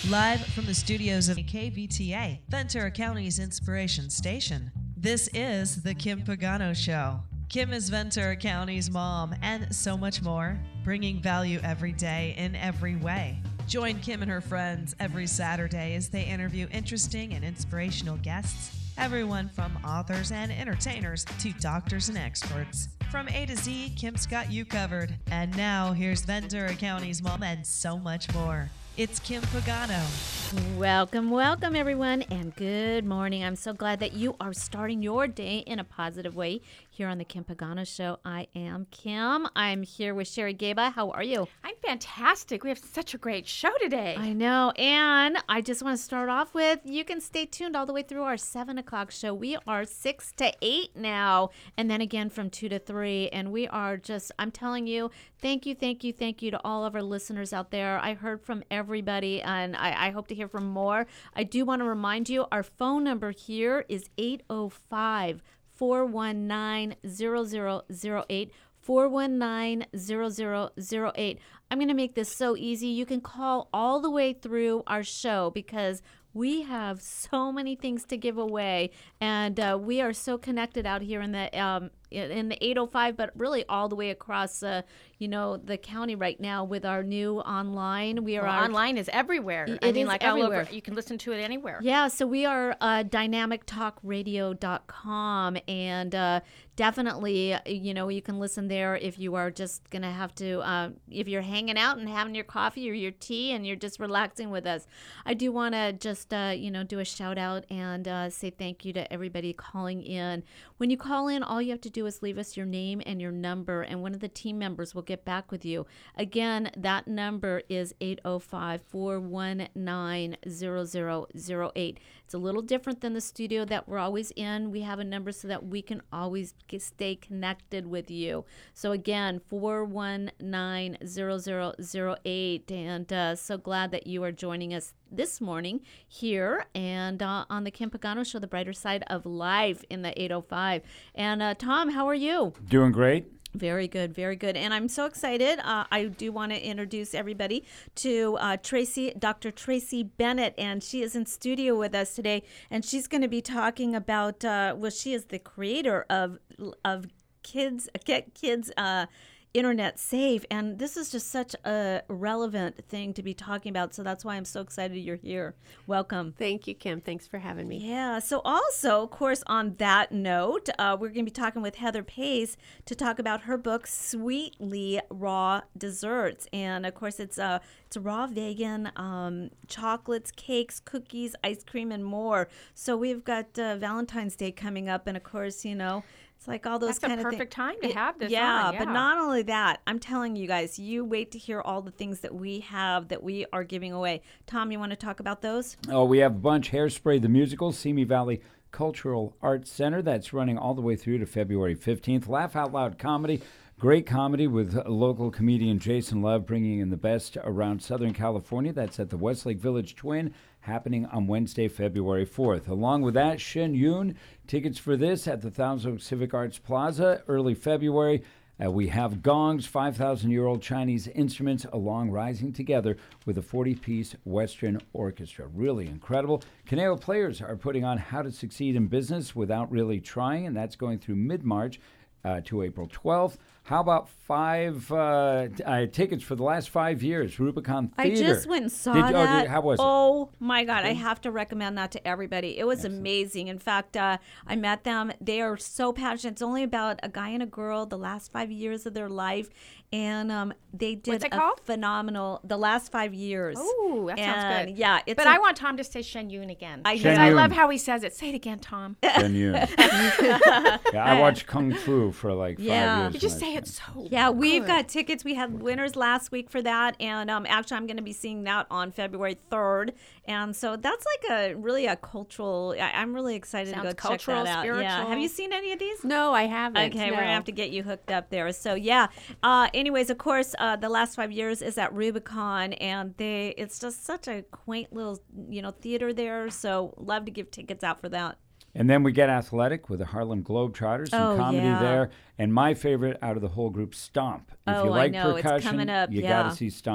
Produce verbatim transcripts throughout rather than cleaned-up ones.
Live from the studios of K V T A, Ventura County's inspiration station. This is The Kim Pagano Show. Kim is Ventura County's mom and so much more, bringing value every day in every way. Join Kim and her friends every Saturday as they interview interesting and inspirational guests, everyone from authors and entertainers to doctors and experts. From A to Z, Kim's got you covered. And now, here's Ventura County's mom and so much more. It's Kim Pagano. Welcome, welcome, everyone, and good morning. I'm so glad that you are starting your day in a positive way here on the Kim Pagano Show. I am Kim. I'm here with Sherry Gaba. How are you? I'm fantastic. We have such a great show today. I know, and I just want to start off with, you can stay tuned all the way through our seven o'clock show. We are six to eight now, and then again from two to three, and we are just, I'm telling you, thank you, thank you, thank you to all of our listeners out there. I heard from everybody, and I, I hope to hear from more. I do want to remind you, our phone number here is eight oh five, four one nine, zero zero zero eight, four one nine, zero zero zero eight. I'm going to make this so easy. You can call all the way through our show because we have so many things to give away, and uh, we are so connected out here in the um, in the eight oh five, but really all the way across, uh, you know, the county right now with our new online. We are well, our, online is everywhere. It I mean, is like everywhere. all over. You can listen to it anywhere. Yeah, so we are uh, dynamic talk radio dot com, and uh, definitely, you know, you can listen there if you are just going to have to, uh, if you're hanging out and having your coffee or your tea and you're just relaxing with us. I do want to just, uh, you know, do a shout out and uh, say thank you to everybody calling in. When you call in, all you have to do is leave us your name and your number, and one of the team members will get back with you. Again, that number is eight oh five, four one nine, zero zero zero eight. It's a little different than the studio that we're always in. We have a number so that we can always get, stay connected with you. So again, four one nine, zero zero zero eight, and uh, so glad that you are joining us this morning here and uh, on the Kim Pagano Show, the brighter side of life in the eight oh five. And uh, Tom, how are you? Doing great. Very good, very good. And I'm so excited. Uh, I do want to introduce everybody to uh, Tracy, Doctor Tracy Bennett, and she is in studio with us today. And she's going to be talking about, uh, well, she is the creator of of Kids, Get Kids uh, Internet Safe. And this is just such a relevant thing to be talking about. So that's why I'm so excited you're here. Welcome. Thank you, Kim. Thanks for having me. Yeah. So also, of course, on that note, uh, we're going to be talking with Heather Pace to talk about her book, Sweetly Raw Desserts. And of course, it's a, it's a raw vegan um, chocolates, cakes, cookies, ice cream, and more. So we've got uh, Valentine's Day coming up. And of course, you know, it's like all those That's kind a of perfect thi- time to it- have this yeah, on, yeah. but not only that, I'm telling you guys, you wait to hear all the things that we have that we are giving away. Tom, you want to talk about those? Oh, we have a bunch. Hairspray the Musical, Simi Valley Cultural Arts Center. That's running all the way through to February fifteenth. Laugh Out Loud Comedy. Great comedy with local comedian Jason Love bringing in the best around Southern California. That's at the Westlake Village Twin, happening on Wednesday, February fourth. Along with that, Shen Yun, tickets for this at the Thousand Oaks Civic Arts Plaza, early February. Uh, we have gongs, five thousand year old Chinese instruments, along rising together with a forty-piece Western orchestra. Really incredible. Caneo Players are putting on How to Succeed in Business Without Really Trying, and that's going through mid-March uh, to April twelfth. How about five uh, t- uh, tickets for the last five years? Rubicon Theater. I just went and saw Did you- oh, that. did- how was it? Oh my God! I have to recommend that to everybody. It was Excellent. amazing. In fact, uh, I met them. They are so passionate. It's only about a guy and a girl, the last five years of their life, and um, they did What's it a called? phenomenal. The last five years. Oh, that sounds And, good. Yeah, it's But a- I want Tom to say Shen Yun again. I Because know. I Shen love Yun. how he says it. Say it again, Tom. Shen Yun. yeah, I watched Kung Fu for like five Yeah. years. You just when I say was it so Yeah, we've good. got tickets. We had winners last week for that, and um, actually, I'm going to be seeing that on February third. And so that's like a really a cultural. I, I'm really excited Sounds to go cultural, check that out. Yeah, spiritual. have you seen any of these? No, I haven't. Okay, no. we're gonna have to get you hooked up there. So yeah. Uh, anyways, of course, uh, the last five years is at Rubicon, and they it's just such a quaint little you know theater there. So love to give tickets out for that. And then we get athletic with the Harlem Globetrotters, some Oh, comedy yeah. there. And my favorite out of the whole group, Stomp. If Oh, you I like know. It's percussion, coming up, you yeah. got to see Stomp.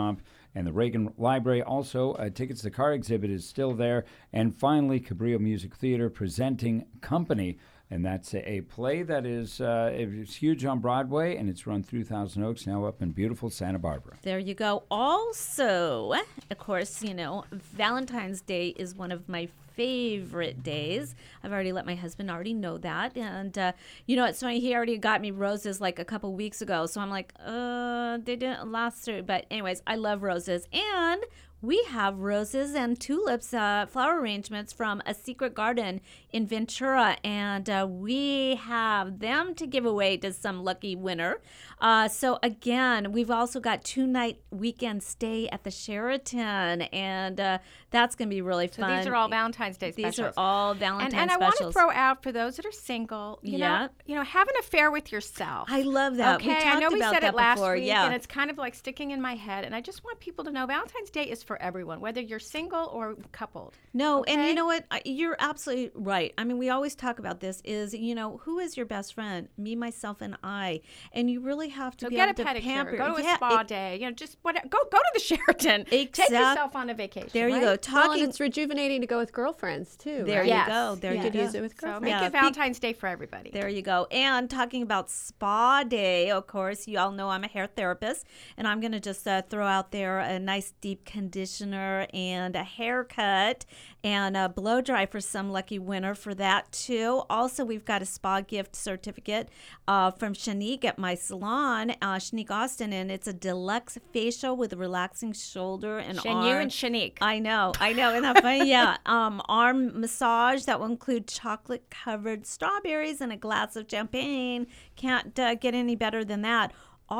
and the Reagan Library. Also, uh, tickets to the car exhibit is still there. And finally, Cabrillo Music Theater presenting Company. And that's a, a play that is uh, it's huge on Broadway, and it's run through Thousand Oaks, now up in beautiful Santa Barbara. There you go. Also, of course, you know, Valentine's Day is one of my favorite days. I've already let my husband already know that. And, uh, you know, it's funny, he already got me roses like a couple weeks ago. So I'm like, uh, they didn't last through. But anyways, I love roses. And we have roses and tulips, uh, flower arrangements from A Secret Garden in Ventura, and uh, we have them to give away to some lucky winner. Uh, so again, we've also got two-night weekend stay at the Sheraton, and uh, that's going to be really So fun. these are all Valentine's Day These specials. are all Valentine's and, and I want to specials. throw out for those that are single, you Yeah. know, you know, have an affair with yourself. I love that. Okay, We I talked know we about said that it last before. week, Yeah. and it's kind of like sticking in my head. And I just want people to know Valentine's Day is for everyone, whether you're single or coupled. No, and you Okay? know what? I- You're absolutely right. I mean, we always talk about this is, you know, who is your best friend? Me, myself, and I. And you really have to So be get a able to pedicure, pamper. go to a Yeah, spa it- day, you know, just what, go go to the Sheraton. Take Exact- yourself on a vacation. There you right? go. Well, Talking. and it's rejuvenating to go with girlfriends too. There right? you Yes. go. There You you could go. use it with So girlfriends. make Yeah, it Valentine's Day for everybody. There you go. And talking about Spa Day, of course, you all know I'm a hair therapist, and I'm going to just uh, throw out there a nice deep conditioner and a haircut and a blow dry for some lucky winner for that, too. Also, we've got a spa gift certificate uh, from Shanique at my salon, uh, Shanique Austin, and it's a deluxe facial with a relaxing shoulder and Shen arm. Yu and Shanique. I know, I know, isn't that funny? Yeah. Um, arm massage that will include chocolate covered strawberries and a glass of champagne. Can't uh, get any better than that.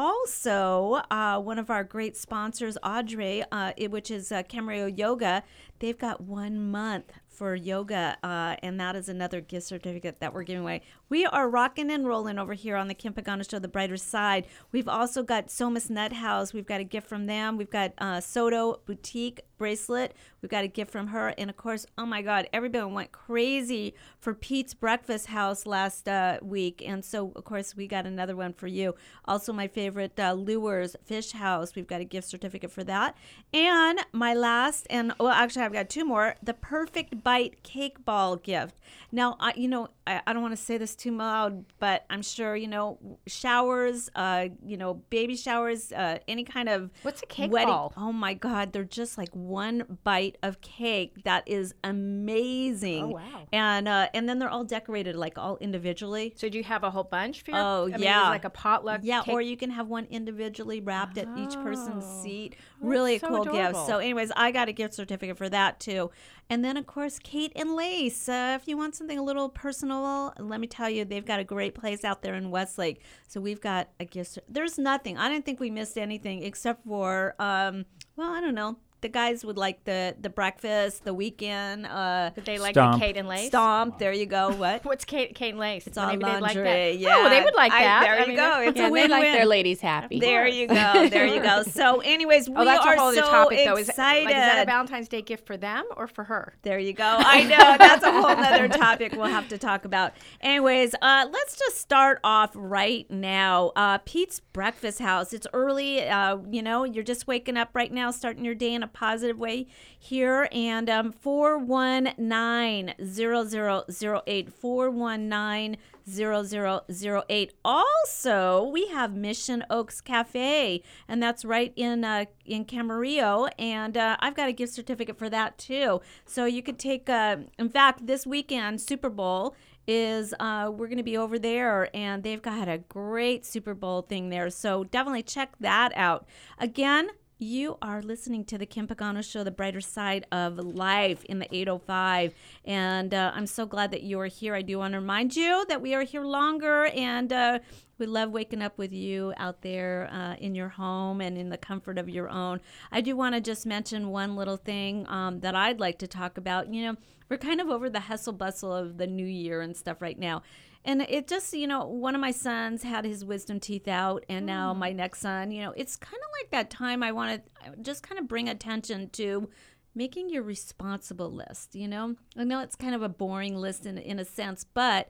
Also, uh, one of our great sponsors, Audrey, uh, it, which is uh, Camarillo Yoga, they've got one month for yoga, uh, and that is another gift certificate that we're giving away. We are rocking and rolling over here on the Kim Pagano Show, The Brighter Side. We've also got Somas Nut House. We've got a gift from them. We've got uh, Soto Boutique bracelet. We've got a gift from her. And, of course, oh, my God, everybody went crazy for Pete's Breakfast House last uh, week. And so, of course, we got another one for you. Also, my favorite, uh, Lures Fish House. We've got a gift certificate for that. And my last, and, well, actually, I've got two more, the Perfect Bite Cake Ball gift. Now, I, you know, I, I don't want to say this too loud, but I'm sure, you know, showers, uh, you know, baby showers, uh, any kind of What's a cake wedding. ball? Oh, my God. They're just like one bite of cake that is amazing. Oh, wow. And uh, and then they're all decorated like all individually. So do you have a whole bunch for your? Oh, I mean, yeah. is like a potluck. Yeah, cake? or you can have one individually wrapped at each person's Oh, seat. that's Really so cool gift. adorable. So, anyways, I got a gift certificate for that too. And then, of course, Kate and Lace. Uh, if you want something a little personal, let me tell you, they've got a great place out there in Westlake. So we've got a gift. cer- There's nothing. I didn't think we missed anything except for, um, well, I don't know. The guys would like the the breakfast, the weekend. Uh, Did they like Stomp. the Kate and Lace? Stomp. There you go. What? What's Kate, Kate and Lace? It's all Maybe they'd like that. lingerie. Yeah. Oh, they would like I- that. there I you mean, go. that's- It's Yeah, a they like win-win. their ladies happy. There you go. There you go. So, anyways, we Oh, that's are a whole other so topic, though. Is, excited. like, is that a Valentine's Day gift for them or for her? There you go. I know. That's a whole other topic we'll have to talk about. Anyways, uh, let's just start off right now. Uh, Pete's Breakfast House. It's early. Uh, you know, you're just waking up right now, starting your day in a positive way here. And um, four one nine, zero zero zero eight, four one nine, zero zero zero eight. Also, we have Mission Oaks Cafe, and that's right in uh, in Camarillo, and uh, I've got a gift certificate for that too. So you could take, uh, in fact, this weekend, Super Bowl is, uh, we're going to be over there, and they've got a great Super Bowl thing there, so definitely check that out. Again, you are listening to the Kim Pagano Show, The Brighter Side of Life in the eight oh five. And uh, I'm so glad that you are here. I do want to remind you that we are here longer, and uh, we love waking up with you out there uh, in your home and in the comfort of your own. I do want to just mention one little thing um, that I'd like to talk about. You know, we're kind of over the hustle bustle of the new year and stuff right now. And it just, you know, one of my sons had his wisdom teeth out, and now my next son, you know, it's kind of like that time I want to just kind of bring attention to making your responsible list, you know? I know it's kind of a boring list in, in a sense, but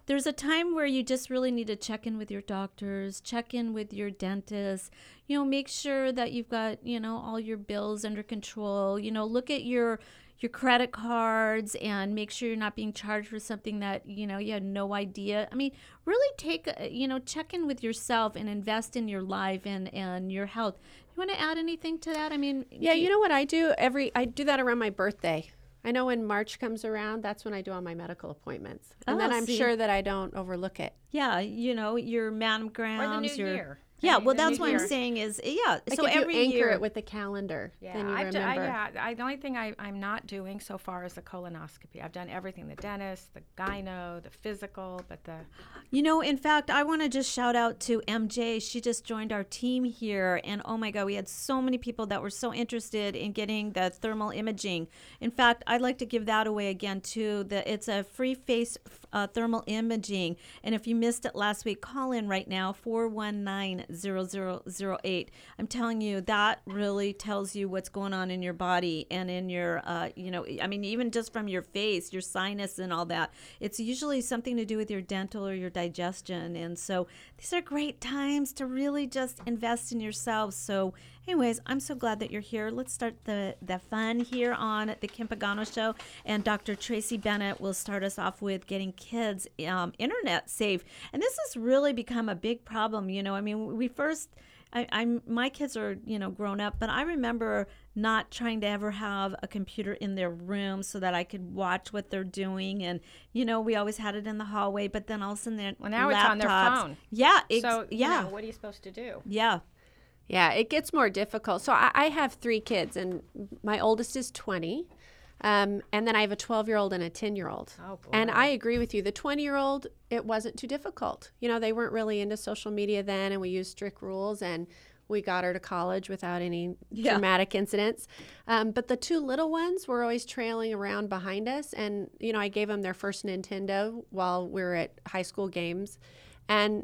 there's a time where you just really need to check in with your doctors, check in with your dentist, you know, make sure that you've got, you know, all your bills under control, you know, look at your your credit cards and make sure you're not being charged for something that, you know, you had no idea. I mean, really take, a- you know, check in with yourself and invest in your life and, and your health. You want to add anything to that? I mean, Yeah, do you know what I do? Every I do that around my birthday. I know when March comes around, that's when I do all my medical appointments. And then Oh, I'm see. sure that I don't overlook it. Yeah, you know, your mammograms. Or the new your, year. Yeah, I mean, well, the that's new what I'm year. saying is, yeah. Like so if you every anchor year. it with the calendar, Yeah, then you I've remember. done, I, yeah, I, the only thing I, I'm not doing so far is the colonoscopy. I've done everything, the dentist, the gyno, the physical, but the... You know, in fact, I want to just shout out to M J. She just joined our team here. And oh my God, we had so many people that were so interested in getting the thermal imaging. In fact, I'd like to give that away again, too. The, it's a free face uh, thermal imaging. And if you missed it last week, call in right now, four one nine, zero zero zero eight. I'm telling you, that really tells you what's going on in your body and in your, uh, you know, I mean, even just from your face, your sinus and all that. It's usually something to do with your dental or your digestion. And so these are great times to really just invest in yourself. So anyways, I'm so glad that you're here. Let's start the, the fun here on the Kim Pagano Show. And Doctor Tracy Bennett will start us off with getting kids um, internet safe. And this has really become a big problem. You know, I mean, we first... I, I'm my kids are, you know, grown up, but I remember not trying to ever have a computer in their room so that I could watch what they're doing. And, you know, we always had it in the hallway, but then all of a sudden their Well, now laptops. it's on their phone. Yeah. Ex- So, yeah. you know, what are you supposed to do? yeah. Yeah, it gets more difficult. So I, I have three kids, and my oldest is twenty. Um, and then I have a twelve-year-old and a ten-year-old. Oh, boy. And I agree with you. The twenty-year-old, it wasn't too difficult. You know, they weren't really into social media then, and we used strict rules, and we got her to college without any Yeah. dramatic incidents. Um, but the two little ones were always trailing around behind us. And, you know, I gave them their first Nintendo while we were at high school games. And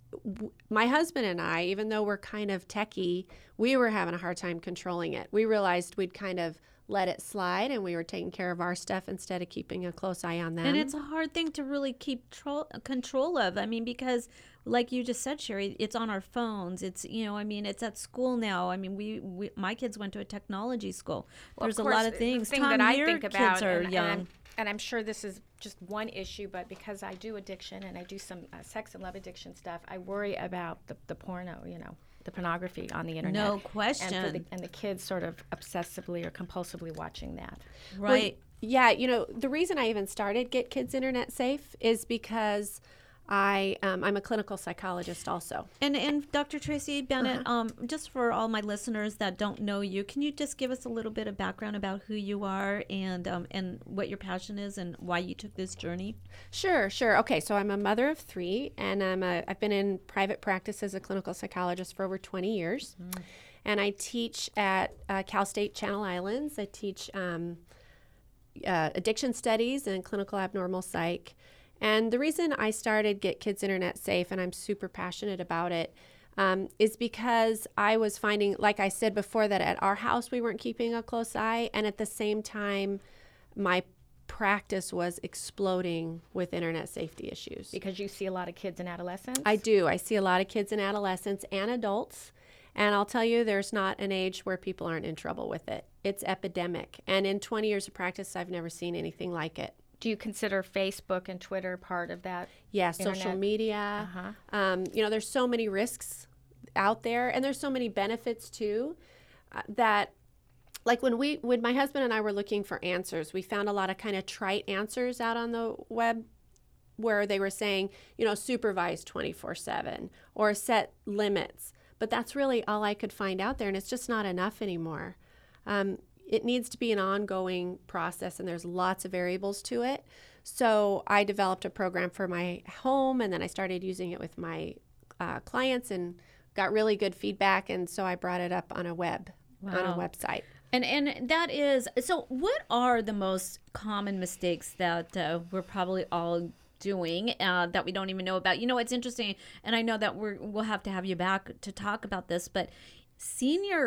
w- my husband and I, even though we're kind of techie, we were having a hard time controlling it. We realized we'd kind of let it slide, and we were taking care of our stuff instead of keeping a close eye on them. And it's a hard thing to really keep tro- control of. I mean, because like you just said, Sherry, it's on our phones. It's, you know, I mean, it's at school now. I mean, we, we my kids went to a technology school. Well, There's of a lot course, of things. The thing Tom, that I your think kids about, are and, young. And, I'm, and I'm sure this is just one issue, but because I do addiction and I do some uh, sex and love addiction stuff, I worry about the, the porno, you know, the pornography on the internet. No And, for the, question. and the kids sort of obsessively or compulsively watching that. Well, Right. yeah, you know, the reason I even started Get Kids Internet Safe is because I um, I'm a clinical psychologist also. And and Doctor Tracy Bennett, Uh-huh. um, just for all my listeners that don't know you, can you just give us a little bit of background about who you are and um, and what your passion is and why you took this journey? Sure, sure. Okay, so I'm a mother of three, and I'm a, I've been in private practice as a clinical psychologist for over twenty years. Mm. And I teach at uh, Cal State Channel Islands. I teach um, uh, addiction studies and clinical abnormal psych. And the reason I started Get Kids Internet Safe, and I'm super passionate about it, um, is because I was finding, like I said before, that at our house we weren't keeping a close eye, and at the same time, my practice was exploding with internet safety issues. Because you see a lot of kids and adolescents. I do. I see a lot of kids and adolescents and adults. And I'll tell you, there's not an age where people aren't in trouble with it. It's epidemic. And in twenty years of practice, I've never seen anything like it. Do you consider Facebook and Twitter part of that? Yeah, social Internet. media. Uh-huh. Um, you know, there's so many risks out there, and there's so many benefits too. Uh, that, like when we, when my husband and I were looking for answers, we found a lot of kind of trite answers out on the web, where they were saying, you know, supervise twenty-four seven or set limits. But that's really all I could find out there, and it's just not enough anymore. Um, it needs to be an ongoing process, and there's lots of variables to it. So I developed a program for my home, and then I started using it with my uh, clients and got really good feedback, and so I brought it up on a web, on a Wow. website. And and that is so. What are the most common mistakes that uh, we're probably all doing uh, that we don't even know about? You know, it's interesting, and I know that we're we'll have to have you back to talk about this. But senior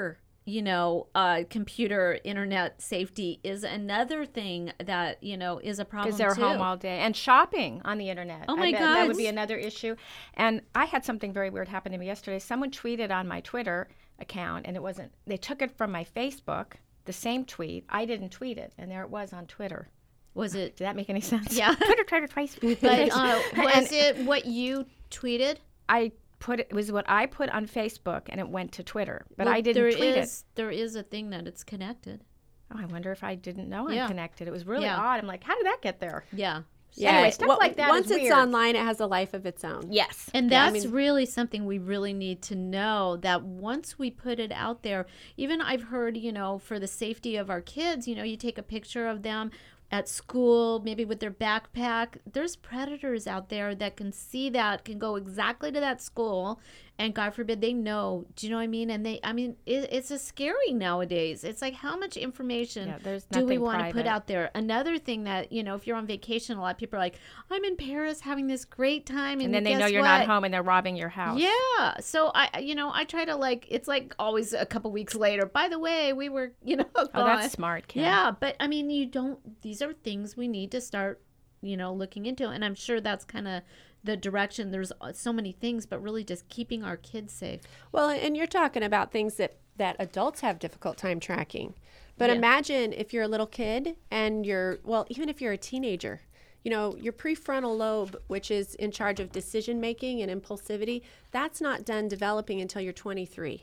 you know, uh, computer internet safety is another thing that, you know, is a problem because they're too. home all day, and shopping on the internet. Oh my I bet God. that would be another issue. And I had something very weird happen to me yesterday. Someone tweeted on my Twitter account, and it wasn't. They took it from my Facebook, the same tweet. I didn't tweet it, and there it was on Twitter. Was it? Did that make any sense? Yeah. Twitter, Twitter, Facebook. But uh, was And it what you tweeted? I put it, it was what I put on Facebook, and it went to Twitter, but Well, I didn't there tweet is, it. There is a thing that it's connected. Oh, I wonder if I didn't know I'm Yeah. connected. It was really Yeah. odd. I'm like, how did that get there? Yeah. Anyway, stuff Well, like that Once is it's weird. online, it has a life of its own. Yes. And Yeah, I that's mean- really something we really need to know, that once we put it out there, even I've heard, you know, for the safety of our kids, you know, you take a picture of them at school, maybe with their backpack. There's predators out there that can see that, can go exactly to that school, and God forbid they know. Do you know what I mean? And they, I mean, it, it's a scary nowadays. It's like, how much information Yeah, there's do we nothing want to put private. out there? Another thing that, you know, if you're on vacation, a lot of people are like, I'm in Paris having this great time. And, And then they guess know you're what? not home, and they're robbing your house. Yeah. So I, you know, I try to like, it's like always a couple weeks later. By the way, we were, you know, Oh, gone. that's smart, Kim. Yeah, but I mean, you don't. These are things we need to start, you know, looking into, and I'm sure that's kind of the direction. There's so many things, but really just keeping our kids safe. Well, and you're talking about things that, that adults have difficult time tracking. But Yeah. imagine if you're a little kid and you're, well, even if you're a teenager, you know, your prefrontal lobe, which is in charge of decision making and impulsivity, that's not done developing until you're twenty-three.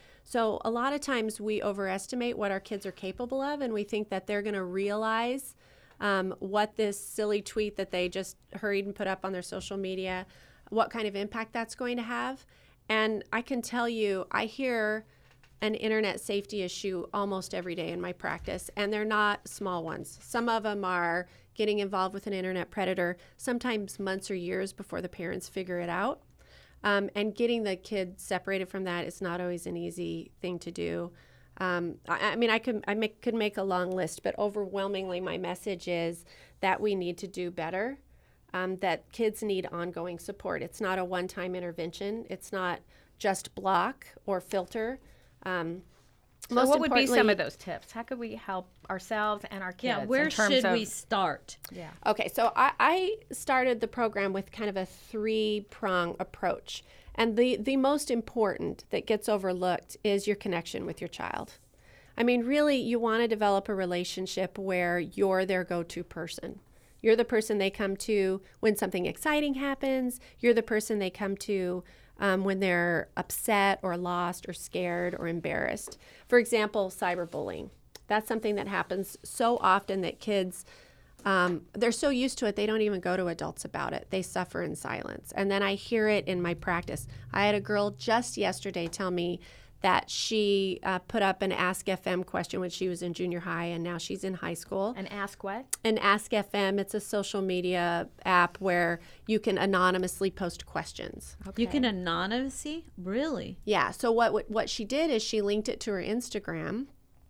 So a lot of times we overestimate what our kids are capable of, and we think that they're going to realize um, what this silly tweet that they just hurried and put up on their social media, what kind of impact that's going to have. And I can tell you, I hear an internet safety issue almost every day in my practice, and they're not small ones. Some of them are getting involved with an internet predator, sometimes months or years before the parents figure it out. Um, and getting the kid separated from that is not always an easy thing to do. Um, I, I mean, I could I make, could make a long list, but overwhelmingly my message is that we need to do better, um, that kids need ongoing support. It's not a one-time intervention. It's not just block or filter. Um, So most what would be some importantly- of those tips? How could we help ourselves and our kids? Yeah, where in terms should of, we start? Yeah. Okay, so I, I started the program with kind of a three-prong approach. And the, the most important that gets overlooked is your connection with your child. I mean, really, you want to develop a relationship where you're their go-to person. You're the person they come to when something exciting happens. You're the person they come to um, when they're upset or lost or scared or embarrassed. For example, cyberbullying. That's something that happens so often that kids, um, they're so used to it, they don't even go to adults about it. They suffer in silence. And then I hear it in my practice. I had a girl just yesterday tell me that she uh, put up an Ask F M question when she was in junior high, and now she's in high school. And ask what? An Ask F M, it's a social media app where you can anonymously post questions. You can anonymously? Really? Yeah, so what what she did is she linked it to her Instagram,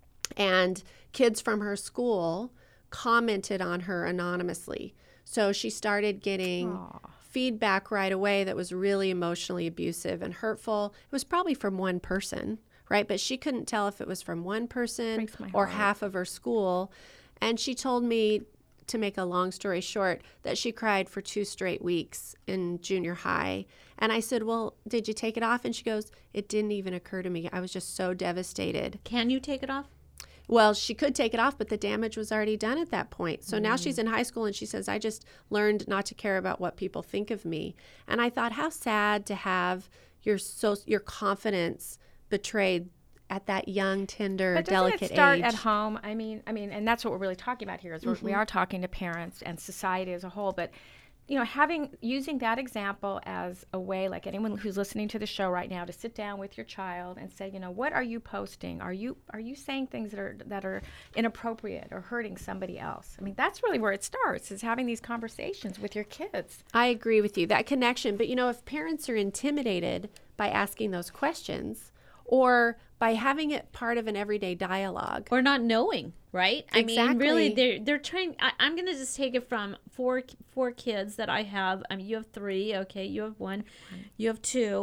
and kids from her school commented on her anonymously. So she started getting Aw. feedback right away that was really emotionally abusive and hurtful. It was probably from one person, right? But she couldn't tell if it was from one person Breaks my or heart. half of her school. And she told me, to make a long story short, that she cried for two straight weeks in junior high. And I said, well, did you take it off? And she goes, it didn't even occur to me. I was just so devastated. Can you take it off? Well, she could take it off, but the damage was already done at that point. So now she's in high school and she says, I just learned not to care about what people think of me. And I thought, how sad to have your so your confidence betrayed at that young, tender, But doesn't delicate it start age. at home? I mean, I mean, and that's what we're really talking about here. Is we're, we are talking to parents and society as a whole. But you know, having using that example as a way, like anyone who's listening to the show right now, to sit down with your child and say, you know, what are you posting? Are you are you saying things that are that are inappropriate or hurting somebody else? I mean, that's really where it starts, is having these conversations with your kids. I agree with you, that connection. But, you know, if parents are intimidated by asking those questions or by having it part of an everyday dialogue. Or not knowing, right? I mean, Exactly. really, they're they're trying. I, I'm going to just take it from four four kids that I have. I mean, you have three, okay? You have one, you have two,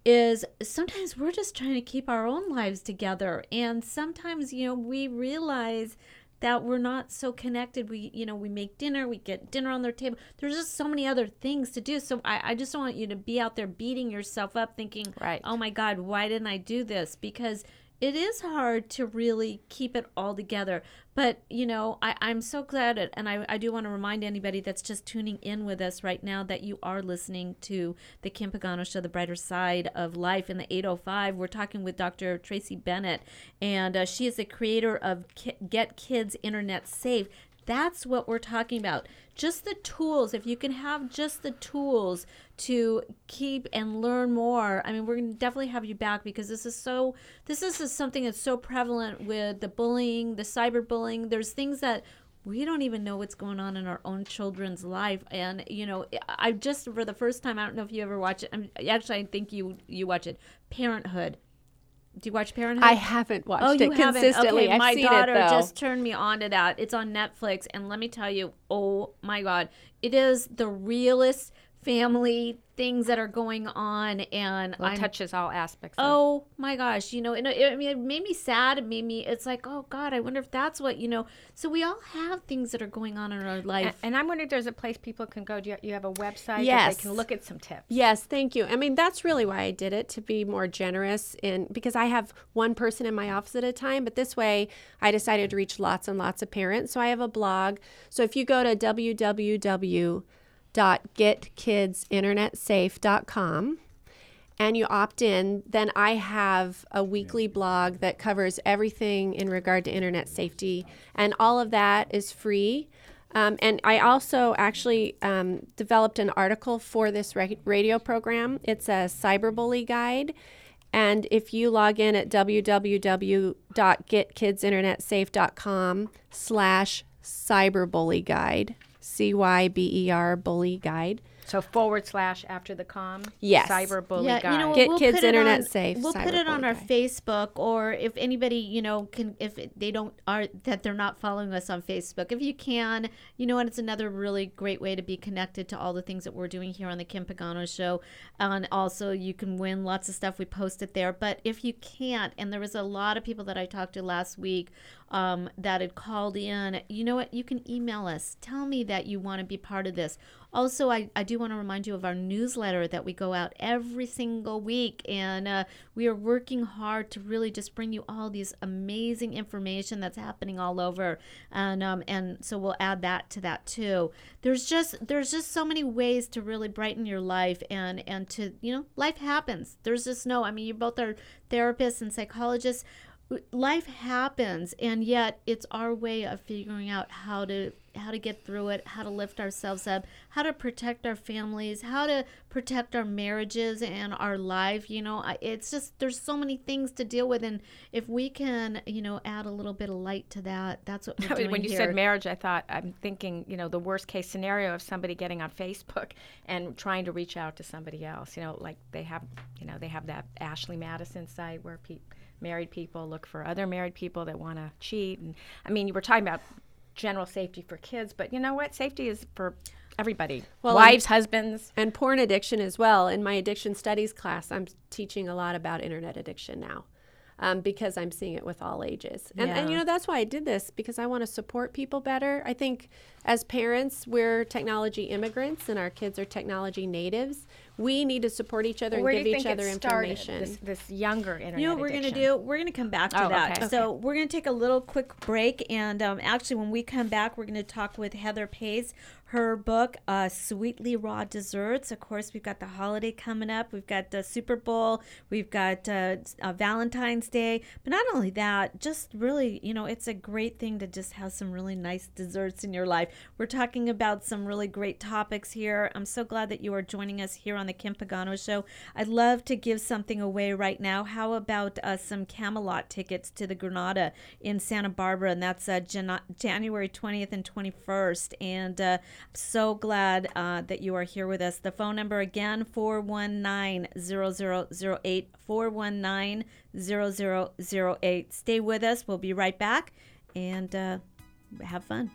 is sometimes we're just trying to keep our own lives together. And sometimes, you know, we realize that we're not so connected. We, you know, we make dinner, we get dinner on their table. There's just so many other things to do. So I, I just don't want you to be out there beating yourself up thinking, right. oh my God, why didn't I do this? Because it is hard to really keep it all together. But, you know, I, I'm so glad, it, and I, I do want to remind anybody that's just tuning in with us right now that you are listening to the Kim Pagano Show, The Brighter Side of Life in the eight oh five. We're talking with Doctor Tracy Bennett, and uh, she is the creator of Ki- Get Kids Internet Safe. That's what we're talking about. Just the tools. If you can have just the tools to keep and learn more. I mean, we're going to definitely have you back because this is so, this is something that's so prevalent with the bullying, the cyberbullying. There's things that we don't even know what's going on in our own children's life. And, you know, I just, for the first time, I don't know if you ever watch it. I mean, actually, I think you, you watch it. Parenthood. Do you watch Parenthood? I haven't watched oh, it you consistently. Okay, I've my seen daughter it, though. just turned me on to that. It's on Netflix, and let me tell you, oh my God, it is the realest family things that are going on, and well, it I'm, touches all aspects. Of oh my gosh, you know, it, it, I mean, it made me sad. It made me. It's like, oh God, I wonder if that's what you know. So we all have things that are going on in our life, and, and I'm wondering if there's a place people can go. Do you, you have a website Yes. that they can look at some tips? Yes, thank you. I mean, that's really why I did it, to be more generous in, because I have one person in my office at a time, but this way I decided to reach lots and lots of parents. So I have a blog. So if you go to w w w dot get kids internet safe dot com and you opt in, then I have a weekly blog that covers everything in regard to internet safety, and all of that is free. Um, and I also actually um, developed an article for this ra- radio program. It's a cyberbully guide. And if you log in at w w w dot get kids internet safe dot com slash cyberbully guide, C Y B E R bully guide. So forward slash after the com. Yes. Cyberbully yeah, guide. you know, Get we'll kids put it internet on, safe. We'll put it on cyberbully our guide. Facebook, or if anybody, you know, can, if they don't are that they're not following us on Facebook, if you can, you know, and it's another really great way to be connected to all the things that we're doing here on the Kim Pagano Show, and also you can win lots of stuff. We post it there. But if you can't, and there was a lot of people that I talked to last week um, that had called in, you know what? You can email us. Tell me that you want to be part of this. Also, I, I do want to remind you of our newsletter that we go out every single week, and uh, we are working hard to really just bring you all these amazing information that's happening all over, and um, and so we'll add that to that too. There's just there's just so many ways to really brighten your life, and and to you know life happens. There's just no I mean you both are therapists and psychologists. Life happens, and yet it's our way of figuring out how to how to get through it, how to lift ourselves up, how to protect our families, how to protect our marriages and our life. You know, it's just there's so many things to deal with, and if we can, you know, add a little bit of light to that, that's what we're doing When you here. said marriage, I thought I'm thinking, you know, the worst case scenario of somebody getting on Facebook and trying to reach out to somebody else. You know, like they have, you know, they have that Ashley Madison site where people. Married people look for other married people that want to cheat. And I mean, you were talking about general safety for kids, but you know what? Safety is for everybody. Well, wives, husbands. And porn addiction as well. In my addiction studies class, I'm teaching a lot about internet addiction now. Um, because I'm seeing it with all ages. And, Yeah. and, you know, that's why I did this, because I want to support people better. I think as parents, we're technology immigrants and our kids are technology natives. We need to support each other Where do and you give each think other it started, information. This, this younger internet You know what we're going to addiction? do? We're going to come back to Oh, that. okay. So we're going to take a little quick break. And um, actually, when we come back, we're going to talk with Heather Pace. Her book, uh, Sweetly Raw Desserts. Of course, we've got the holiday coming up. We've got the Super Bowl. We've got uh, uh, Valentine's Day. But not only that, just really, you know, it's a great thing to just have some really nice desserts in your life. We're talking about some really great topics here. I'm so glad that you are joining us here on the Kim Pagano Show. I'd love to give something away right now. How about uh, some Camelot tickets to the Granada in Santa Barbara? And that's uh, Jan- January twentieth and twenty-first. And uh, I'm so glad uh, that you are here with us. The phone number again, four one nine, zero zero zero eight, four one nine, zero zero zero eight. Stay with us. We'll be right back and uh, have fun.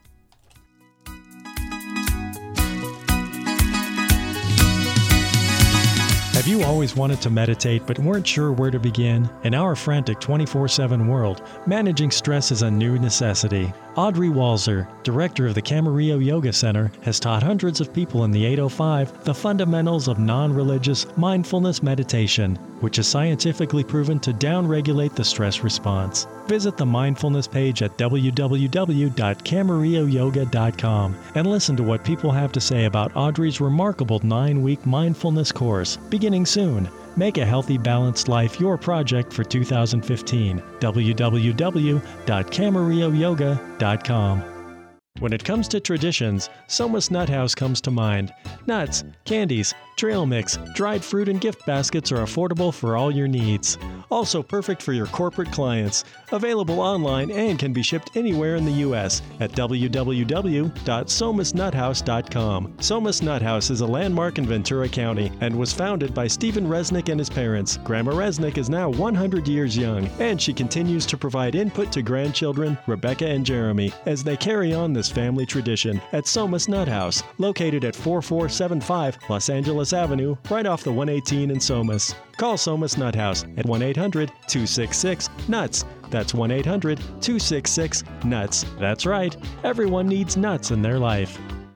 Have Have you always wanted to meditate but weren't sure where to begin? In our frantic twenty-four seven world, managing stress is a new necessity. Audrey Walzer, director of the Camarillo Yoga Center, has taught hundreds of people in the eight oh five the fundamentals of non-religious mindfulness meditation, which is scientifically proven to downregulate the stress response. Visit the mindfulness page at w w w dot camarillo yoga dot com and listen to what people have to say about Audrey's remarkable nine-week mindfulness course, beginning soon. Make a healthy, balanced life your project for two thousand fifteen. w w w dot camarillo yoga dot com. When it comes to traditions, Soma's Nut House comes to mind. Nuts, candies, trail mix, dried fruit, and gift baskets are affordable for all your needs. Also perfect for your corporate clients. Available online and can be shipped anywhere in the U S at w w w dot somas nut house dot com. Soma's Nut House is a landmark in Ventura County and was founded by Stephen Resnick and his parents. Grandma Resnick is now one hundred years young, and she continues to provide input to grandchildren, Rebecca and Jeremy, as they carry on this family tradition at Soma's Nut House, located at forty-four seventy-five Los Angeles Avenue, right off the one eighteen in Somas. Call Soma's Nut House at one eight hundred two six six nuts. That's one eight hundred two six six nuts. That's right, everyone needs nuts in their life.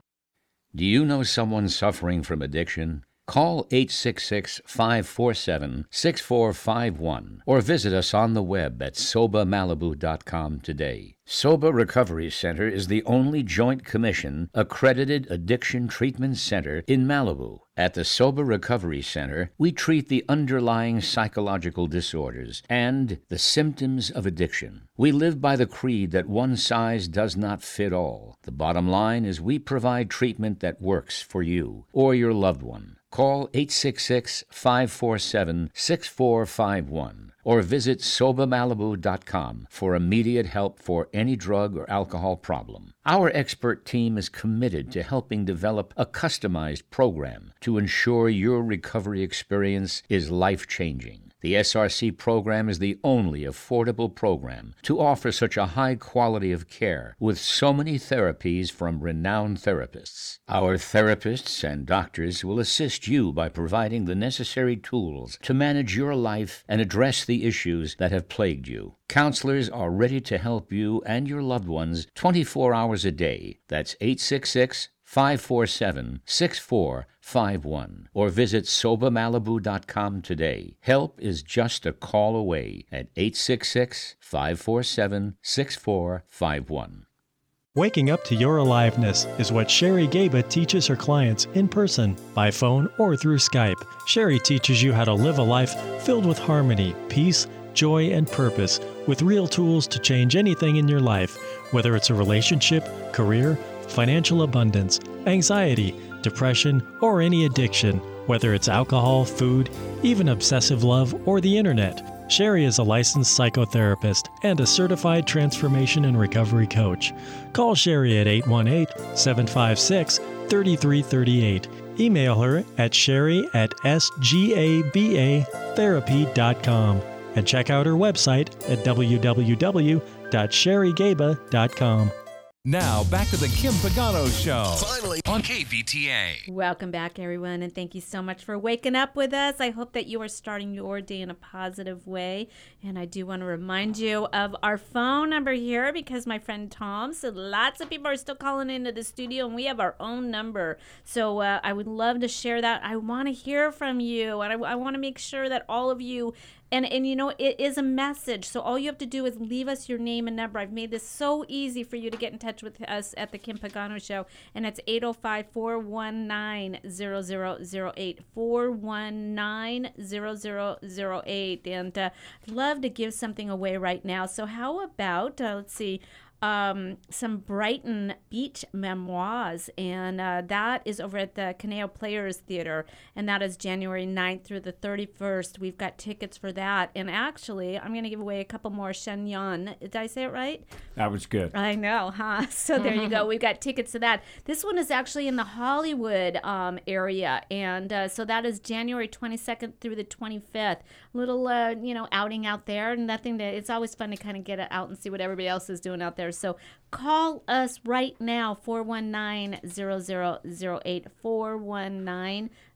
Do you know someone suffering from addiction? Call eight six six, five four seven, six four five one or visit us on the web at soba malibu dot com today. Soba Recovery Center is the only Joint Commission accredited addiction treatment center in Malibu. At the Soba Recovery Center, we treat the underlying psychological disorders and the symptoms of addiction. We live by the creed that one size does not fit all. The bottom line is we provide treatment that works for you or your loved one. Call eight six six, five four seven, six four five one or visit soba malibu dot com for immediate help for any drug or alcohol problem. Our expert team is committed to helping develop a customized program to ensure your recovery experience is life-changing. The S R C program is the only affordable program to offer such a high quality of care with so many therapies from renowned therapists. Our therapists and doctors will assist you by providing the necessary tools to manage your life and address the issues that have plagued you. Counselors are ready to help you and your loved ones twenty-four hours a day. That's eight six six, five four seven, six four five one or visit soba malibu dot com today. Help is just a call away at eight six six, five four seven, six four five one. Waking up to your aliveness is what Sherry Gaba teaches her clients in person, by phone, or through Skype. Sherry teaches you how to live a life filled with harmony, peace, joy, and purpose, with real tools to change anything in your life, whether it's a relationship, career, financial abundance, anxiety, depression, or any addiction, whether it's alcohol, food, even obsessive love, or the internet. Sherry is a licensed psychotherapist and a certified transformation and recovery coach. Call Sherry at eight one eight, seven five six, three three three eight. Email her at sherry at s g a b a therapy dot com and check out her website at w w w dot sherry gaba dot com. Now, back to the Kim Pagano Show. Finally, on K V T A. Welcome back, everyone, and thank you so much for waking up with us. I hope that you are starting your day in a positive way. And I do want to remind you of our phone number here, because my friend Tom said lots of people are still calling into the studio, and we have our own number. So uh, I would love to share that. I want to hear from you, and I, I want to make sure that all of you And, and you know, it is a message. So all you have to do is leave us your name and number. I've made this so easy for you to get in touch with us at the Kim Pagano Show. And it's eight oh five, four one nine, zero zero zero eight, four one nine, zero zero zero eight. And uh, I'd love to give something away right now. So how about, uh, let's see, Um, some Brighton Beach memoirs, and uh, that is over at the Caneo Players Theater, and that is January ninth through the thirty-first. We've got tickets for that, and actually, I'm going to give away a couple more Shenyang. Did I say it right? That was good. I know, huh? So there you go. We've got tickets to that. This one is actually in the Hollywood um, area, and uh, so that is January twenty-second through the twenty-fifth. Little, uh, you know, outing out there. Nothing to. It's always fun to kind of get out and see what everybody else is doing out there. So call us right now, four one nine, zero zero zero eight, four one nine,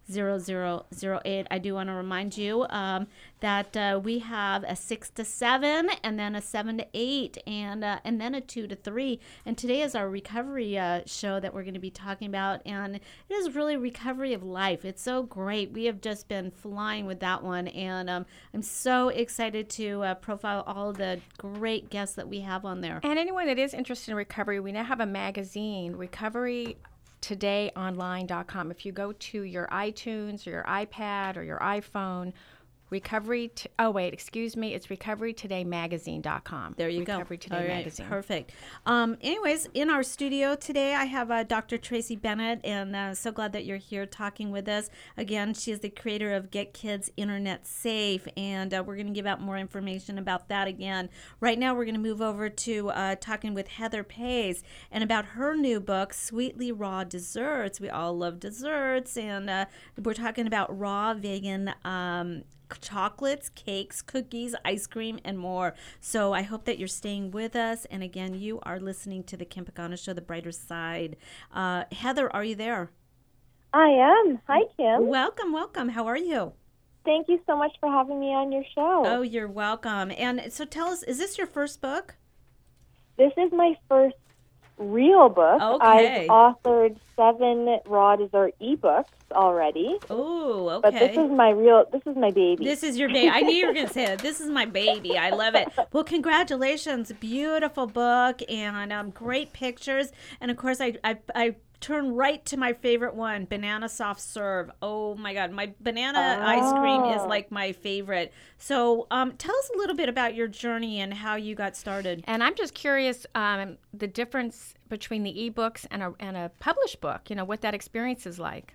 zero zero zero eight. I do want to remind you um, that uh, we have a six to seven, and then a seven to eight, and uh, and then a two to three. And today is our recovery uh, show that we're going to be talking about, and it is really recovery of life. It's so great. We have just been flying with that one, and um, I'm so excited to uh, profile all the great guests that we have on there. And anyone that is interested in recovery, we now have a magazine, recovery today online dot com. If you go to your iTunes or your iPad or your iPhone, Recovery, t- oh wait, excuse me, it's recovery today magazine dot com. There you recovery go. Recovery Today All right, Magazine. Perfect. Um, anyways, in our studio today, I have uh, Doctor Tracy Bennett, and uh, so glad that you're here talking with us. Again, she is the creator of Get Kids Internet Safe, and uh, we're going to give out more information about that again. Right now, we're going to move over to uh, talking with Heather Pace and about her new book, Sweetly Raw Desserts. We all love desserts, and uh, we're talking about raw vegan um chocolates, cakes, cookies, ice cream, and more. So I hope that you're staying with us. And again, you are listening to the Kim Pagano Show, The Brighter Side. Uh, Heather, are you there? I am. Hi, Kim. Welcome, welcome. How are you? Thank you so much for having me on your show. Oh, you're welcome. And so tell us, is this your first book? This is my first real book. Okay. I've authored seven raw dessert ebooks already. Oh, okay. But this is my real, this is my baby. This is your baby. I knew you were going to say that. This is my baby. I love it. Well, congratulations. Beautiful book and um, great pictures. And of course, I, I, I turn right to my favorite one, banana soft serve. Oh my God, my banana oh. ice cream is like my favorite. So um, tell us a little bit about your journey and how you got started. And I'm just curious, um, the difference between the ebooks and a and a published book. You know what that experience is like.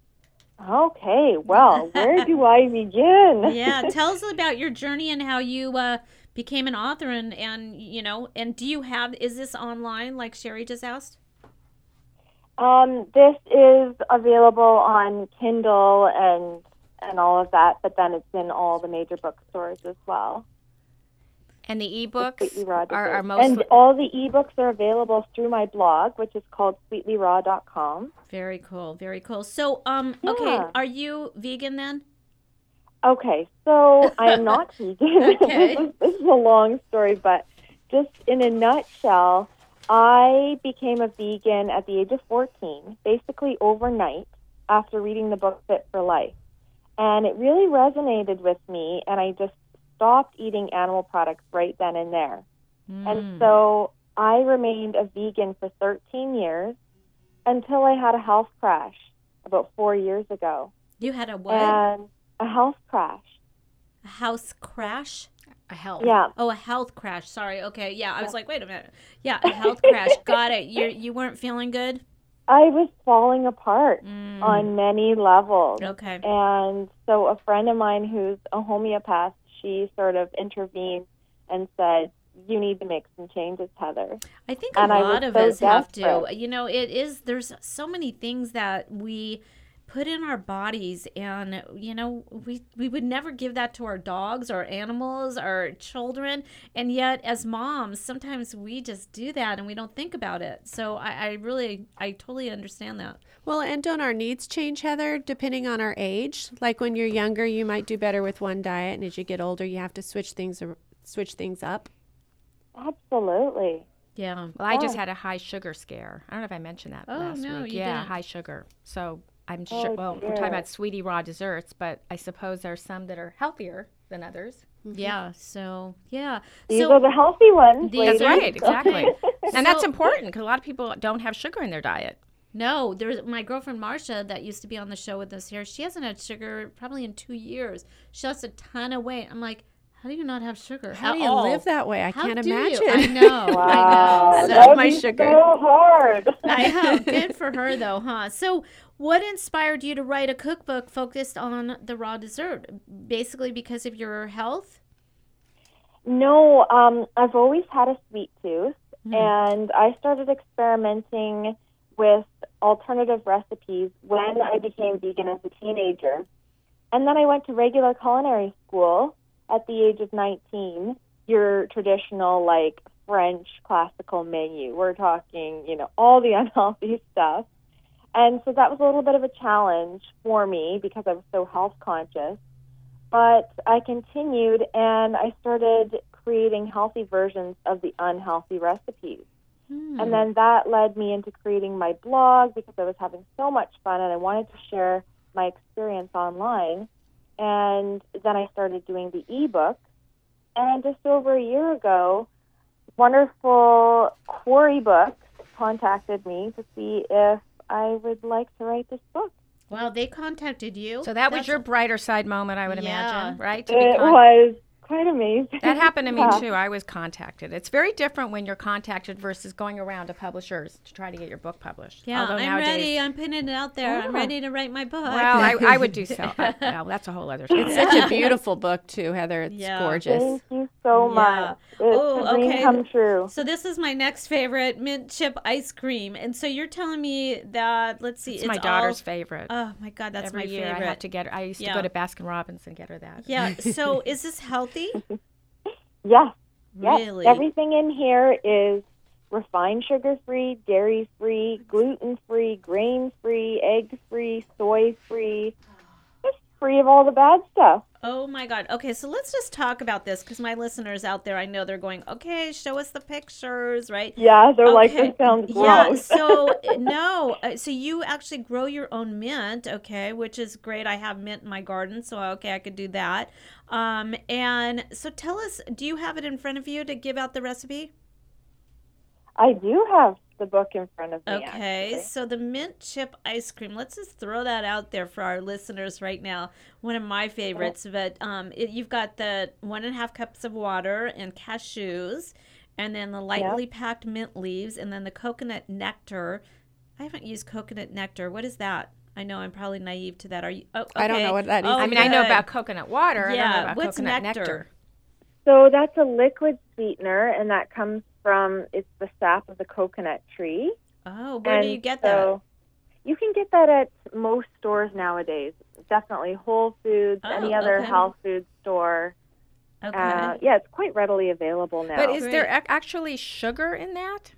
Okay, well, where do I begin? Yeah, tell us about your journey and how you uh, became an author, and and you know, and do you have? Is this online, like Sherry just asked? Um, this is available on Kindle and and all of that, but then it's in all the major bookstores as well. And the ebooks are, are most and all the ebooks are available through my blog, which is called sweetly raw dot com. Very cool, very cool. So, um, yeah. okay, are you vegan then? Okay, so I am not vegan. Okay. this, is, this is a long story, but just in a nutshell, I became a vegan at the age of fourteen, basically overnight, after reading the book Fit for Life. And it really resonated with me, and I just stopped eating animal products right then and there. Mm. And so I remained a vegan for thirteen years until I had a health crash about four years ago. You had a what? And a health crash. A house crash? A health. Yeah. Oh, a health crash. Sorry. Okay. Yeah. I was like, wait a minute. Yeah, a health crash. Got it. You you weren't feeling good? I was falling apart mm. on many levels. Okay. And so a friend of mine who's a homeopath, she sort of intervened and said, you need to make some changes, Heather. I think a and lot of so us have desperate. to. You know, it is, there's so many things that we put in our bodies, and you know, we we would never give that to our dogs or animals or children, and yet as moms sometimes we just do that and we don't think about it. So I, I really I totally understand that. Well, and don't our needs change, Heather, depending on our age? Like when you're younger, you might do better with one diet, and as you get older, you have to switch things switch things up. Absolutely. Yeah. Well, I just had a high sugar scare. I don't know if I mentioned that oh, last no, week. You yeah, didn't. high sugar. So I'm oh, sure, well, dear. we're talking about sweetie raw desserts, but I suppose there are some that are healthier than others. Mm-hmm. Yeah, so, yeah. These so, are the healthy ones. These That's right, exactly. So, and that's important because a lot of people don't have sugar in their diet. No, there's my girlfriend Marcia that used to be on the show with us here. She hasn't had sugar probably in two years. She lost a ton of weight. I'm like, how do you not have sugar? How at do you all? live that way? I How can't do you? imagine. I know. Wow. I know. That So, would my be sugar. so hard. I know. Good for her, though, huh? So what inspired you to write a cookbook focused on the raw dessert? Basically because of your health? No, um, I've always had a sweet tooth, Mm. and I started experimenting with alternative recipes when I became vegan as a teenager. And then I went to regular culinary school at the age of nineteen, your traditional, like, French classical menu. We're talking, you know, all the unhealthy stuff. And so that was a little bit of a challenge for me because I was so health conscious. But I continued and I started creating healthy versions of the unhealthy recipes. Hmm. And then that led me into creating my blog because I was having so much fun and I wanted to share my experience online. And then I started doing the ebook. And just over a year ago, wonderful Quarry Books contacted me to see if I would like to write this book. Well, they contacted you. So that was That's your brighter side moment, I would Yeah. imagine, right? To It be con- was quite amazing. That happened to me Yeah. too. I was contacted. It's very different when you're contacted versus going around to publishers to try to get your book published. Yeah, Although I'm nowadays, ready. I'm putting it out there. I'm Yeah. ready to write my book. Well, I, I would do so. Uh, well, that's a whole other story. It's such a beautiful book, too, Heather. It's Yeah. gorgeous. Thank you so Yeah. much. It's Oh, a dream okay. come true. So this is my next favorite, mint chip ice cream. And so you're telling me that, let's see, It's, it's, my daughter's all, favorite. Oh my God, that's Every my year favorite. I have to get her. I used Yeah. to go to Baskin Robbins and get her that. Yeah. So is this healthy? Yes. Yes. Really? Everything in here is refined sugar-free, dairy-free, gluten-free, grain-free, egg-free, soy-free. Just free of all the bad stuff. Oh my God. Okay, so let's just talk about this because my listeners out there, I know they're going, okay, show us the pictures, right? Yeah, they're like, Okay. this sounds Yeah, gross. so no, uh, so you actually grow your own mint, okay, which is great. I have mint in my garden, so okay, I could do that. Um, and so tell us, do you have it in front of you to give out the recipe? I do have the book in front of me. Okay, actually. so the mint chip ice cream. Let's just throw that out there for our listeners right now. One of my favorites, but um, it, you've got the one and a half cups of water and cashews, and then the lightly packed mint leaves, and then the coconut nectar. I haven't used coconut nectar. What is that? I know I'm probably naive to that. Are you? Oh, okay. I don't know what that is. Oh, I mean, I know good. about coconut water. I don't know Yeah, about what's coconut nectar? nectar. So that's a liquid sweetener, and that comes from, it's the sap of the coconut tree. Oh, where and do you get so You can get that at most stores nowadays. Definitely Whole Foods, Oh, any other okay. health food store. that? Okay. Uh, yeah, it's quite readily available now. But is there Great. ac- actually sugar in that?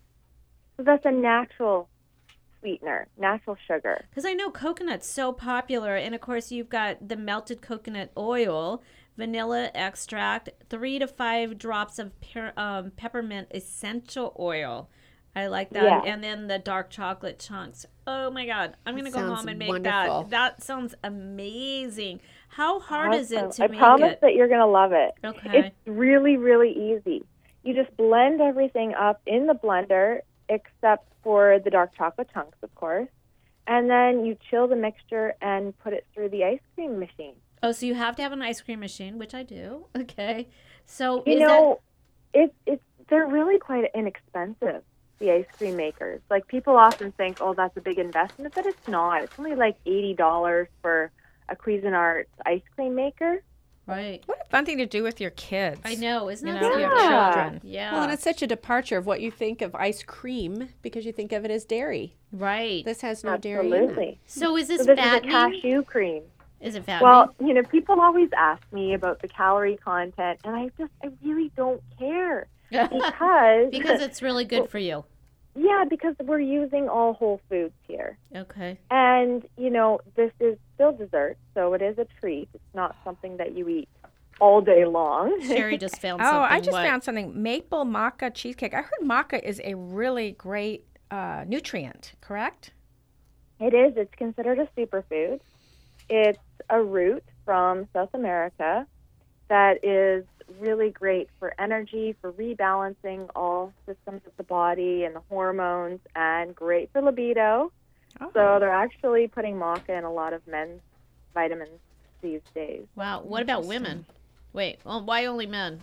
so that's a natural sweetener, natural sugar. Because I know coconut's so popular, and of course you've got the melted coconut oil, vanilla extract, three to five drops of per, um, peppermint essential oil. I like that, Yeah. and then the dark chocolate chunks. Oh my God, I'm gonna That go home sounds and make wonderful. that. That sounds amazing. How hard is it Awesome. to I make promise it? that you're going to love it. Okay. It's really, really easy. You just blend everything up in the blender, except for the dark chocolate chunks, of course. And then you chill the mixture and put it through the ice cream machine. Oh, so you have to have an ice cream machine, which I do. Okay. So You is know, it's it's they're really quite inexpensive, the ice cream makers. Like, people often think, oh, that's a big investment, but it's not. It's only like eighty dollars for a Cuisinart ice cream maker. that right? What a fun thing to do with your kids. I know, isn't You that know, so your fun? children. Yeah. Well, and it's such a departure of what you think of ice cream because you think of it as dairy. right. This has no dairy in it. Absolutely. So is this, So this is a fattening? cashew cream. Is it fattening? Well, you know, people always ask me about the calorie content, and I just, I really don't care because, because it's really good for you. yeah, because we're using all whole foods here, Okay. and you know, this is still dessert, so it is a treat. It's not something that you eat all day long. Sherry just found Oh, something. I just What? found something. Maple maca cheesecake. I heard maca is a really great uh, nutrient, correct? It is. It's considered a superfood. It's a root from South America that is really great for energy, for rebalancing all systems of the body and the hormones, and great for libido. Oh. So they're actually putting maca in a lot of men's vitamins these days. Wow. What about women? Wait. Well, why only men?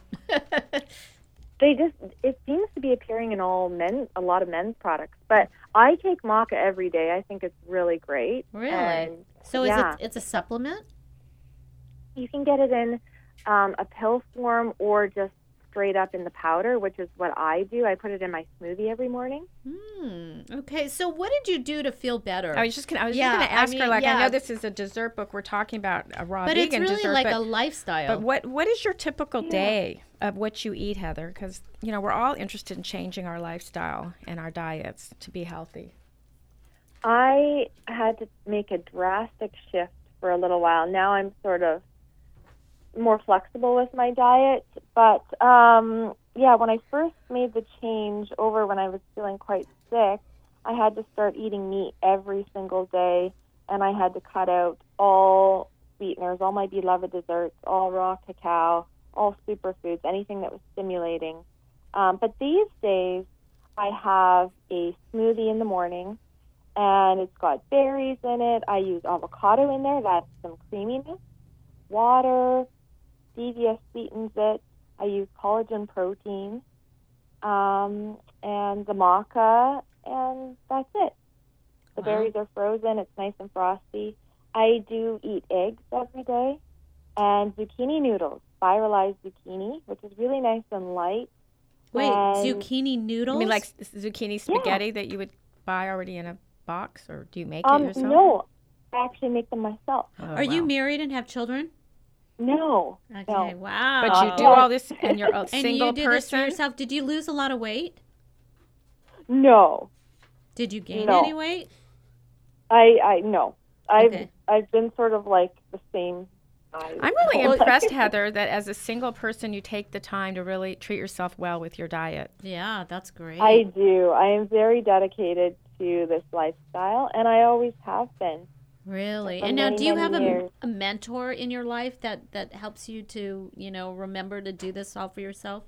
They just, it seems to be appearing in all men, a lot of men's products. But I take maca every day. I think it's really great. Really? And So yeah. is it? It's a supplement? You can get it in um, a pill form or just straight up in the powder, which is what I do. I put it in my smoothie every morning. Hmm. Okay. So what did you do to feel better? I was just gonna. I was Yeah, just gonna I ask mean, her. Like, yeah. I know this is a dessert book. We're talking about a raw but it's vegan really dessert, like but, a lifestyle. but what what is your typical day of what you eat, Heather? Because you know we're all interested in changing our lifestyle and our diets to be healthy. I had to make a drastic shift for a little while. Now I'm sort of more flexible with my diet. But, um, yeah, when I first made the change over when I was feeling quite sick, I had to start eating meat every single day, and I had to cut out all sweeteners, all my beloved desserts, all raw cacao, all superfoods, anything that was stimulating. Um, but these days, I have a smoothie in the morning, and it's got berries in it. I use avocado in there. That's some creaminess. Water, stevia sweetens it. I use collagen protein, um, and the maca, and that's it. The Wow. berries are frozen. It's nice and frosty. I do eat eggs every day, and zucchini noodles, spiralized zucchini, which is really nice and light. Wait, And- zucchini noodles? I mean, like s- zucchini spaghetti that you would buy already in a box, or do you make Um, it yourself? no, I actually make them myself. Oh, Are you wow. married and have children? No. Okay, No. wow. But you do Uh, all this, and you're a and single you do this for person. yourself. Did you lose a lot of weight? No. Did you gain No. any weight? I, I no. I've Okay. I've been sort of like the same size. I'm really Well, impressed, Heather, that as a single person, you take the time to really treat yourself well with your diet. Yeah, that's great. I do. I am very dedicated to this lifestyle, and I always have been. Really? For And now, many, do you many have a, years. a mentor in your life that, that helps you to, you know, remember to do this all for yourself?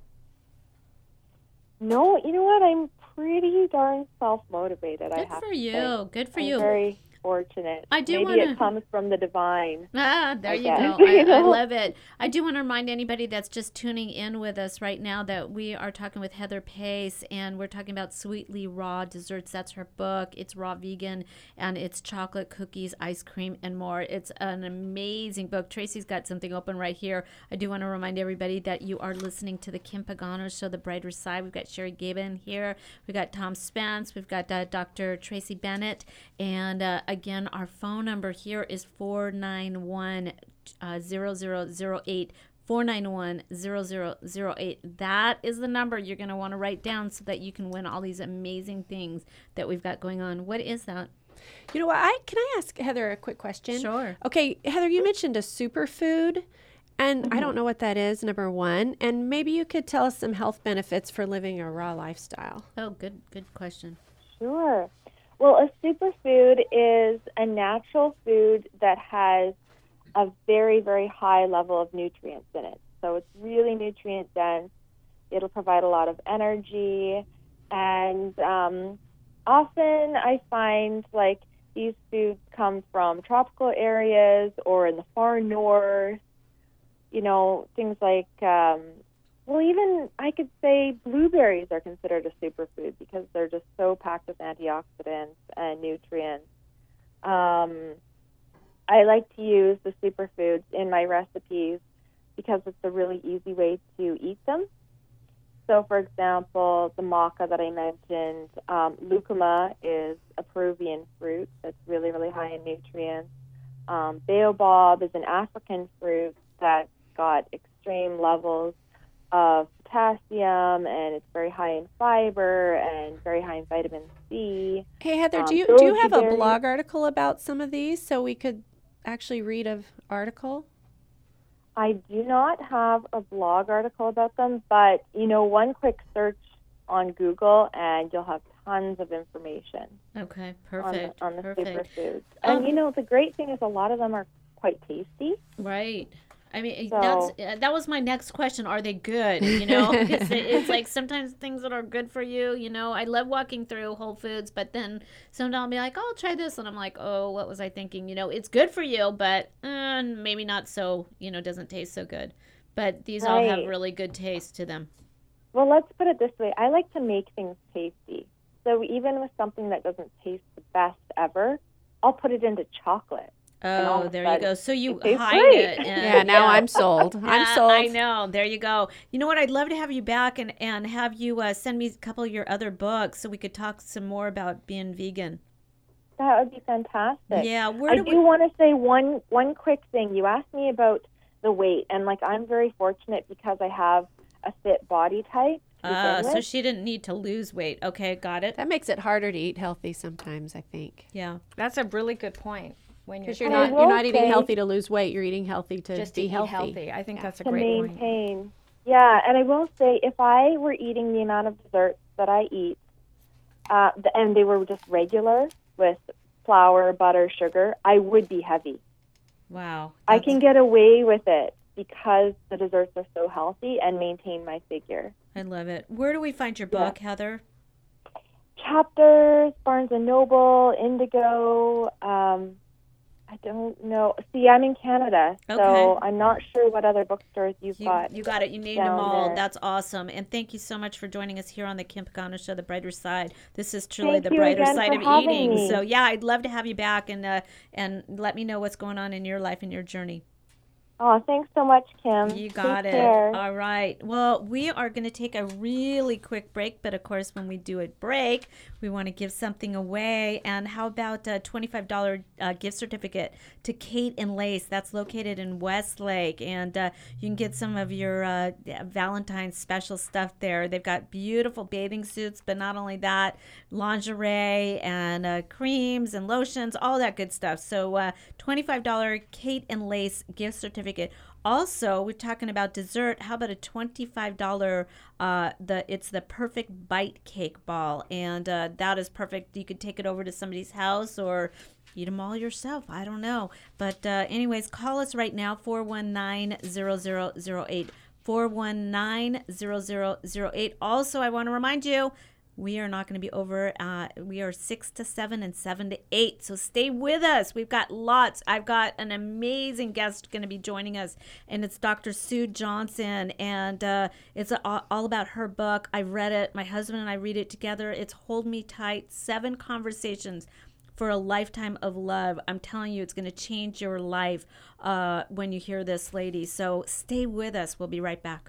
No, you know what? I'm pretty darn self-motivated. I Good have for to you. say. Good for I'm you. very fortunate. I do Maybe wanna- it comes from the divine. Ah, there I you guess, go. I, you I know? love it. I do want to remind anybody that's just tuning in with us right now that we are talking with Heather Pace, and we're talking about Sweetly Raw Desserts. That's her book. It's raw vegan, and it's chocolate, cookies, ice cream, and more. It's an amazing book. Tracy's got something open right here. I do want to remind everybody that you are listening to the Kim Pagano Show, The Brighter Side. We've got Sherry Gaben here. We've got Tom Spence. We've got uh, Doctor Tracy Bennett. And uh, again, our phone number here is four nine one, zero zero zero eight, four nine one, zero zero zero eight. That is the number you're going to want to write down so that you can win all these amazing things that we've got going on. What is that? You know what? I can I ask Heather a quick question? Sure. Okay, Heather, you mentioned a superfood, and I don't know what that is. Number one, and maybe you could tell us some health benefits for living a raw lifestyle. Oh, good, good question. Sure. Well, a superfood is a natural food that has a very, very high level of nutrients in it. So it's really nutrient dense. It'll provide a lot of energy. And um, often I find like these foods come from tropical areas or in the far north. You know, things like, um, well, even I could say blueberries are considered a superfood because they're just so packed with antioxidants and nutrients. Um, I like to use the superfoods in my recipes because it's a really easy way to eat them. So, for example, the maca that I mentioned, um, lucuma is a Peruvian fruit that's really, really high in nutrients. Um, baobab is an African fruit that's got extreme levels of potassium, and it's very high in fiber and very high in vitamin C. Hey, Heather, Um, do you do you goji have a berries- blog article about some of these so we could actually read an article? I do not have a blog article about them, but, you know, one quick search on Google and you'll have tons of information Okay, on the, perfect. on the perfect. superfoods. Um, And, you know, the great thing is a lot of them are quite tasty. Right. I mean, So- that's uh, that was my next question. Are they good? You know, it's, it's like sometimes things that are good for you. You know, I love walking through Whole Foods, but then sometimes I'll be like, oh, I'll try this, and I'm like, oh, what was I thinking? You know, it's good for you, but uh, maybe not so. You know, doesn't taste so good. But these all have Right. really good taste to them. Well, let's put it this way. I like to make things tasty. So even with something that doesn't taste the best ever, I'll put it into chocolate. And all Oh, of a there you sudden, go. So you it tastes hide great. it. and- Yeah, now I'm sold. I'm Yeah, sold. I know. There you go. You know what? I'd love to have you back and, and have you uh, send me a couple of your other books so we could talk some more about being vegan. That would be fantastic. Yeah, where I do do we? want to say one one quick thing. You asked me about the weight, and like I'm very fortunate because I have a fit body type Uh, begin so with. she didn't need to lose weight. Okay, got it. That makes it harder to eat healthy sometimes, I think. Yeah. That's a really good point. When you're Because you're And I not you're will not eating say- healthy to lose weight. You're eating healthy to just be to eat healthy. healthy. I think that's a to great point. maintain. Yeah, and I will say, if I were eating the amount of desserts that I eat, uh, th- and they were just regular with flour, butter, sugar, I would be heavy. Wow. I That's- can get away with it because the desserts are so healthy and maintain my figure. I love it. Where do we find your Yeah. book, Heather? Chapters, Barnes and Noble, Indigo. Um, I don't know. See, I'm in Canada, so Okay. I'm not sure what other bookstores you've You, got. you got it. You named down them all. there. That's awesome. And thank you so much for joining us here on the Kim Pagano Show, The Brighter Side. This is truly Thank the you brighter again side for of having eating. me. So yeah, I'd love to have you back and uh, and let me know what's going on in your life and your journey. Oh, thanks so much, Kim. You got Take it. care. All right. Well, we are going to take a really quick break, but of course, when we do a break, we want to give something away. And how about a twenty-five dollars uh, gift certificate to Kate and Lace? That's located in Westlake, and uh, you can get some of your uh, Valentine's special stuff there. They've got beautiful bathing suits, but not only that, lingerie and uh, creams and lotions, all that good stuff. So, uh, twenty-five dollars Kate and Lace gift certificate. Also, we're talking about dessert. How about a twenty-five dollars uh the it's the perfect bite cake ball, and uh, that is perfect. You could take it over to somebody's house or eat them all yourself. I don't know. But uh, anyways, call us right now, four one nine, zero zero zero eight, four one nine, zero zero zero eight. Also, I want to remind you, we are not going to be over. Uh, we are six to seven and seven to eight. So stay with us. We've got lots. I've got an amazing guest going to be joining us, and it's Doctor Sue Johnson. And uh, it's a, all about her book. I've read it. My husband and I read it together. It's Hold Me Tight, Seven Conversations for a Lifetime of Love. I'm telling you, it's going to change your life uh, when you hear this, lady. So stay with us. We'll be right back.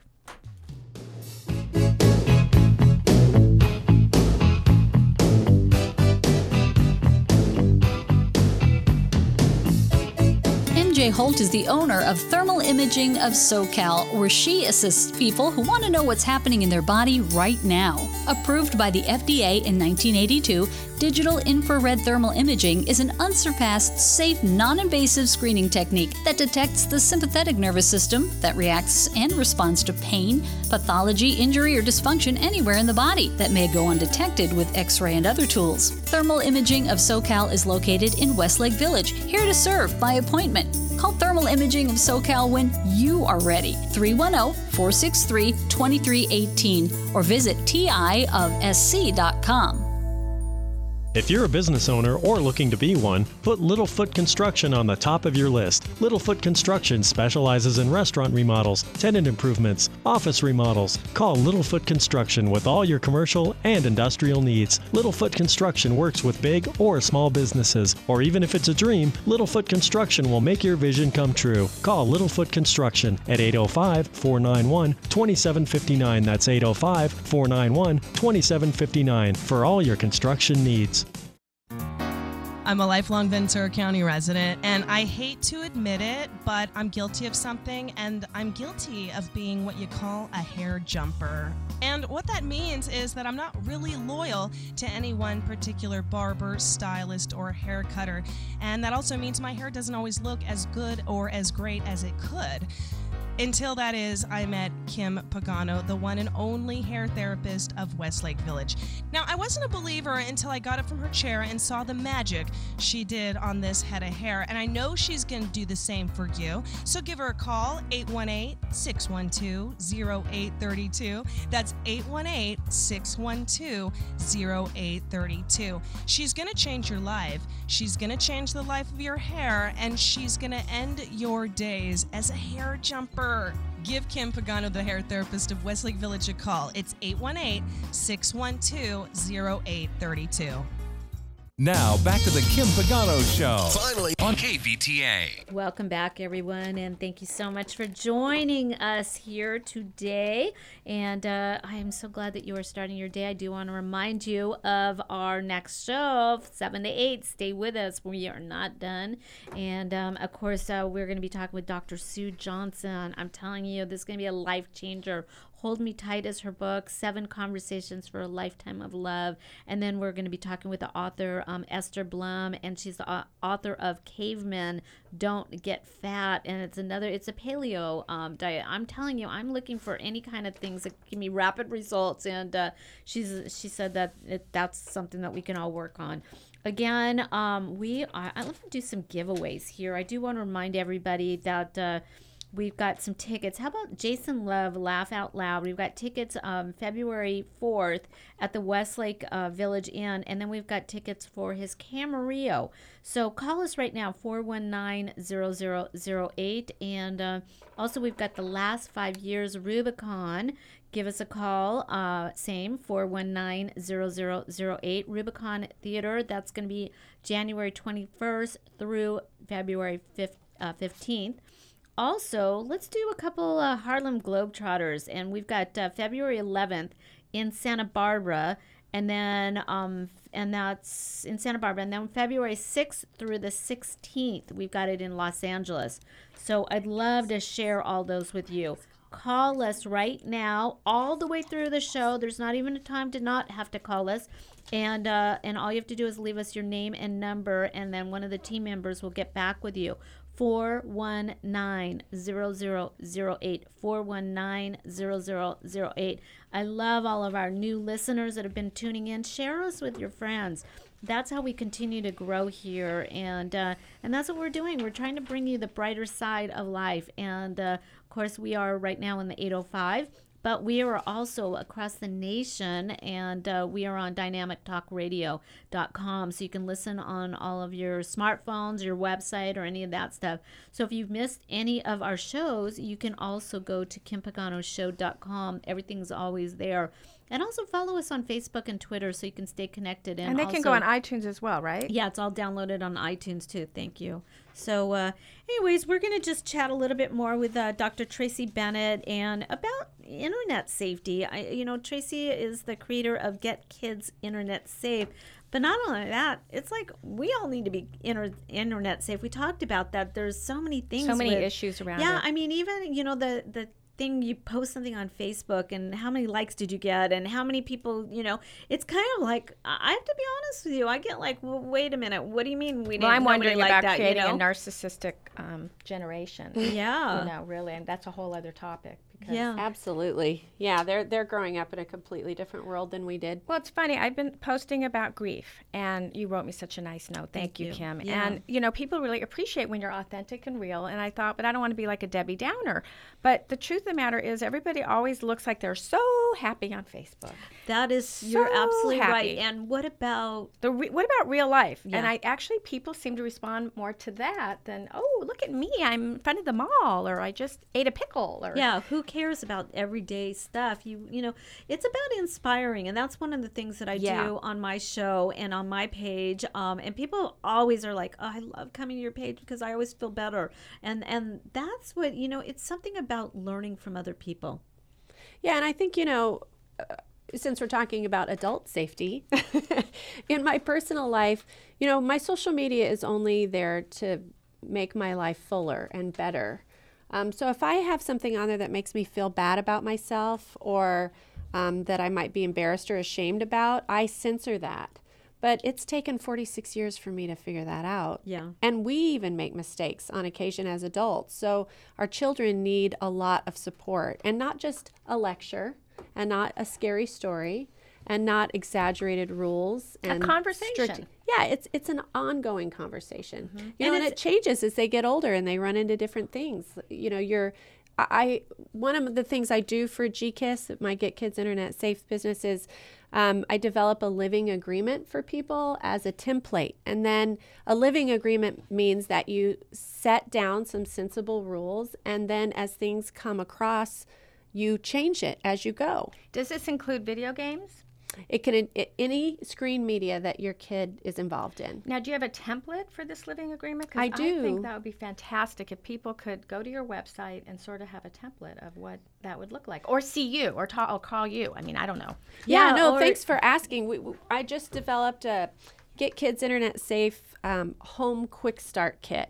M J Holt is the owner of Thermal Imaging of SoCal, where she assists people who want to know what's happening in their body right now. Approved by the F D A in nineteen eighty-two, digital infrared thermal imaging is an unsurpassed, safe, non-invasive screening technique that detects the sympathetic nervous system that reacts and responds to pain, pathology, injury, or dysfunction anywhere in the body that may go undetected with X-ray and other tools. Thermal Imaging of SoCal is located in Westlake Village, here to serve by appointment. Call Thermal Imaging of SoCal when you are ready. three one zero, four six three, two three one eight or visit T I of S C dot com. If you're a business owner or looking to be one, put Littlefoot Construction on the top of your list. Littlefoot Construction specializes in restaurant remodels, tenant improvements, office remodels. Call Littlefoot Construction with all your commercial and industrial needs. Littlefoot Construction works with big or small businesses, or even if it's a dream, Littlefoot Construction will make your vision come true. Call Littlefoot Construction at eight oh five, four nine one, two seven five nine. That's eight oh five, four nine one, two seven five nine for all your construction needs. I'm a lifelong Ventura County resident, and I hate to admit it, but I'm guilty of something, and I'm guilty of being what you call a hair jumper. And what that means is that I'm not really loyal to any one particular barber, stylist, or hair cutter. And that also means my hair doesn't always look as good or as great as it could. Until that is, I met Kim Pagano, the one and only hair therapist of Westlake Village. Now, I wasn't a believer until I got it from her chair and saw the magic she did on this head of hair, and I know she's going to do the same for you. So give her a call, eight one eight, six one two, zero eight three two. That's eight one eight, six one two, zero eight three two. She's going to change your life. She's going to change the life of your hair, and she's going to end your days as a hair jumper. Give Kim Pagano, the hair therapist of Westlake Village, a call. It's eight one eight, six one two, zero eight three two. Now, back to the Kim Pagano Show. Finally on K V T A. Welcome back, everyone, and thank you so much for joining us here today. And uh, I am so glad that you are starting your day. I do want to remind you of our next show, seven to eight. Stay with us. We are not done. And, um, of course, uh, we're going to be talking with Doctor Sue Johnson. I'm telling you, this is going to be a life changer. Hold Me Tight is her book, Seven Conversations for a Lifetime of Love. And then we're going to be talking with the author, um, Esther Blum, and she's the uh, author of Cavemen Don't Get Fat. And it's another, it's a paleo um, diet. I'm telling you, I'm looking for any kind of things that give me rapid results. And uh, she's she said that it, that's something that we can all work on. Again, um, we are, I love to do some giveaways here. I do want to remind everybody that uh, we've got some tickets. How about Jason Love, Laugh Out Loud? We've got tickets um, February fourth at the Westlake uh, Village Inn, and then we've got tickets for his Camarillo. So call us right now, four one nine, zero zero zero eight, and uh, also we've got the last five years Rubicon. Give us a call, uh, same, four one nine, zero zero zero eight, Rubicon Theater. That's going to be January twenty-first through February fifteenth. Also, let's do a couple uh, Harlem Globetrotters, and we've got uh, February eleventh in Santa Barbara, and then um, and that's in Santa Barbara, and then February sixth through the sixteenth, we've got it in Los Angeles. So I'd love to share all those with you. Call us right now, all the way through the show. There's not even a time to not have to call us. And uh, and all you have to do is leave us your name and number, and then one of the team members will get back with you. four one nine, zero zero zero eight, four one nine, zero zero zero eight. I love all of our new listeners that have been tuning in. Share us with your friends. That's how we continue to grow here, and uh, and that's what we're doing. We're trying to bring you the brighter side of life, and uh, of course we are right now in the eight oh five, but we are also across the nation, and uh, we are on dynamic talk radio dot com, so you can listen on all of your smartphones, your website, or any of that stuff. So if you've missed any of our shows, you can also go to kim pagano show dot com. Everything's always there. And also follow us on Facebook and Twitter so you can stay connected. And, and they also, can go on iTunes as well, right? Yeah, it's all downloaded on iTunes too. Thank you. So uh, anyways, we're going to just chat a little bit more with uh, Doctor Tracy Bennett and about internet safety. I, you know, Tracy is the creator of Get Kids Internet Safe. But not only that, it's like we all need to be inter- internet safe. We talked about that. There's so many things. So many with, issues around yeah, it. Yeah, I mean, even, you know, the the thing, you post something on Facebook and how many likes did you get and how many people, you know, it's kind of like, I have to be honest with you, I get like, well, wait a minute, what do you mean we didn't? Well, I'm wondering like about that, creating you know? a narcissistic um, generation. Yeah. You know, really, and that's a whole other topic. Because yeah, absolutely. Yeah, they're they're growing up in a completely different world than we did. Well, it's funny. I've been posting about grief, and you wrote me such a nice note. Thank, Thank you, you, Kim. Yeah. And you know, people really appreciate when you're authentic and real. And I thought, but I don't want to be like a Debbie Downer. But the truth of the matter is, everybody always looks like they're so happy on Facebook. That is, so you're absolutely happy. Right. And what about the re- what about real life? Yeah. And I actually, people seem to respond more to that than, oh, look at me, I'm in front of the mall, or I just ate a pickle, or yeah, who cares about everyday stuff? You you know, it's about inspiring, and that's one of the things that I yeah. do on my show and on my page. Um, and people always are like, oh, I love coming to your page because I always feel better, and and that's what, you know, it's something about learning from other people. Yeah, and I think, you know, uh, since we're talking about adult safety, in my personal life, you know, my social media is only there to make my life fuller and better. Um, so if I have something on there that makes me feel bad about myself, or um, that I might be embarrassed or ashamed about, I censor that. But it's taken forty-six years for me to figure that out. Yeah. And we even make mistakes on occasion as adults. So our children need a lot of support, and not just a lecture, and not a scary story, and not exaggerated rules. And a conversation. Strict, yeah, it's it's an ongoing conversation. Mm-hmm. You know, and, and it changes as they get older and they run into different things. You know, you're, I one of the things I do for G KISS, my Get Kids Internet Safe business, is um, I develop a living agreement for people as a template. And then a living agreement means that you set down some sensible rules, and then as things come across, you change it as you go. Does this include video games? It can, it, any screen media that your kid is involved in. Now, do you have a template for this living agreement? 'Cause I do. I think that would be fantastic if people could go to your website and sort of have a template of what that would look like, or see you, or, ta- or call you. I mean, I don't know. Yeah, yeah no, or, thanks for asking. We, we, I just developed a Get Kids Internet Safe um, home quick start kit.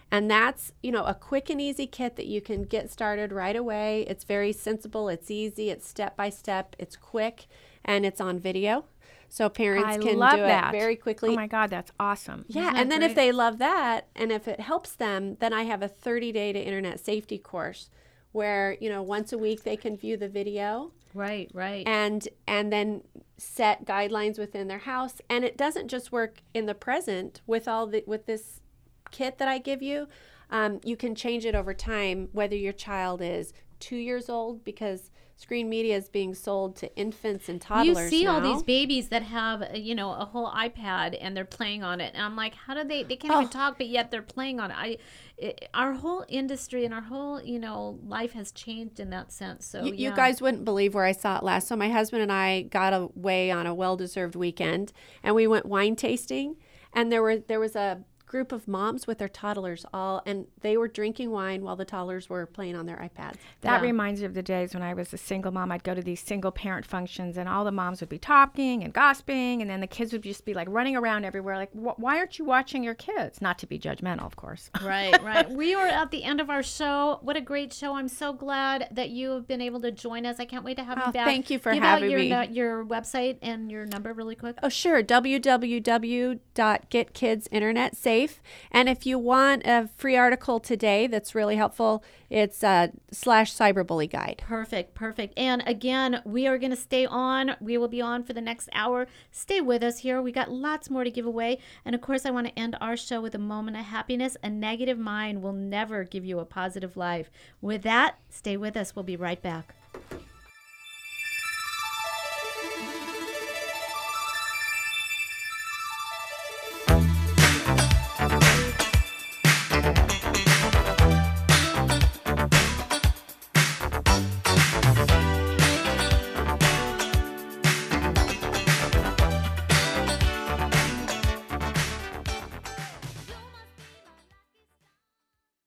And that's, you know, a quick and easy kit that you can get started right away. It's very sensible. It's easy. It's step by step. It's quick, and it's on video. So parents I can love do that. it very quickly. Oh my God, that's awesome. Yeah, Isn't and that then if great? they love that, and if it helps them, then I have a thirty-day to internet safety course where, you know, once a week they can view the video. Right, right. And and then set guidelines within their house. And it doesn't just work in the present with all the with this kit that I give you. Um, you can change it over time, whether your child is two years old, because screen media is being sold to infants and toddlers You see now. all these babies that have, uh, you know, a whole iPad and they're playing on it, and I'm like, how do they? They can't Oh. even talk, but yet they're playing on it. I, it, our whole industry and our whole, you know, life has changed in that sense. So You, you yeah. guys wouldn't believe where I saw it last. So my husband and I got away on a well-deserved weekend, and we went wine tasting, and there were there was a group of moms with their toddlers all, and they were drinking wine while the toddlers were playing on their iPads. That Yeah. reminds me of the days when I was a single mom. I'd go to these single parent functions, and all the moms would be talking and gossiping, and then the kids would just be like running around everywhere. Like, "Wh- why aren't you watching your kids? Not to be judgmental, of course. Right, right. We are at the end of our show. What a great show. I'm so glad that you have been able to join us. I can't wait to have Oh, you back. thank you for Give having out your, me. nu- your website and your number really quick. Oh, sure. w w w dot get kids internet safe. And if you want a free article today that's really helpful, it's uh, slash cyberbully guide. Perfect, perfect. And again, we are going to stay on. We will be on for the next hour. Stay with us here. We got lots more to give away. And of course, I want to end our show with a moment of happiness. A negative mind will never give you a positive life. With that, stay with us. We'll be right back.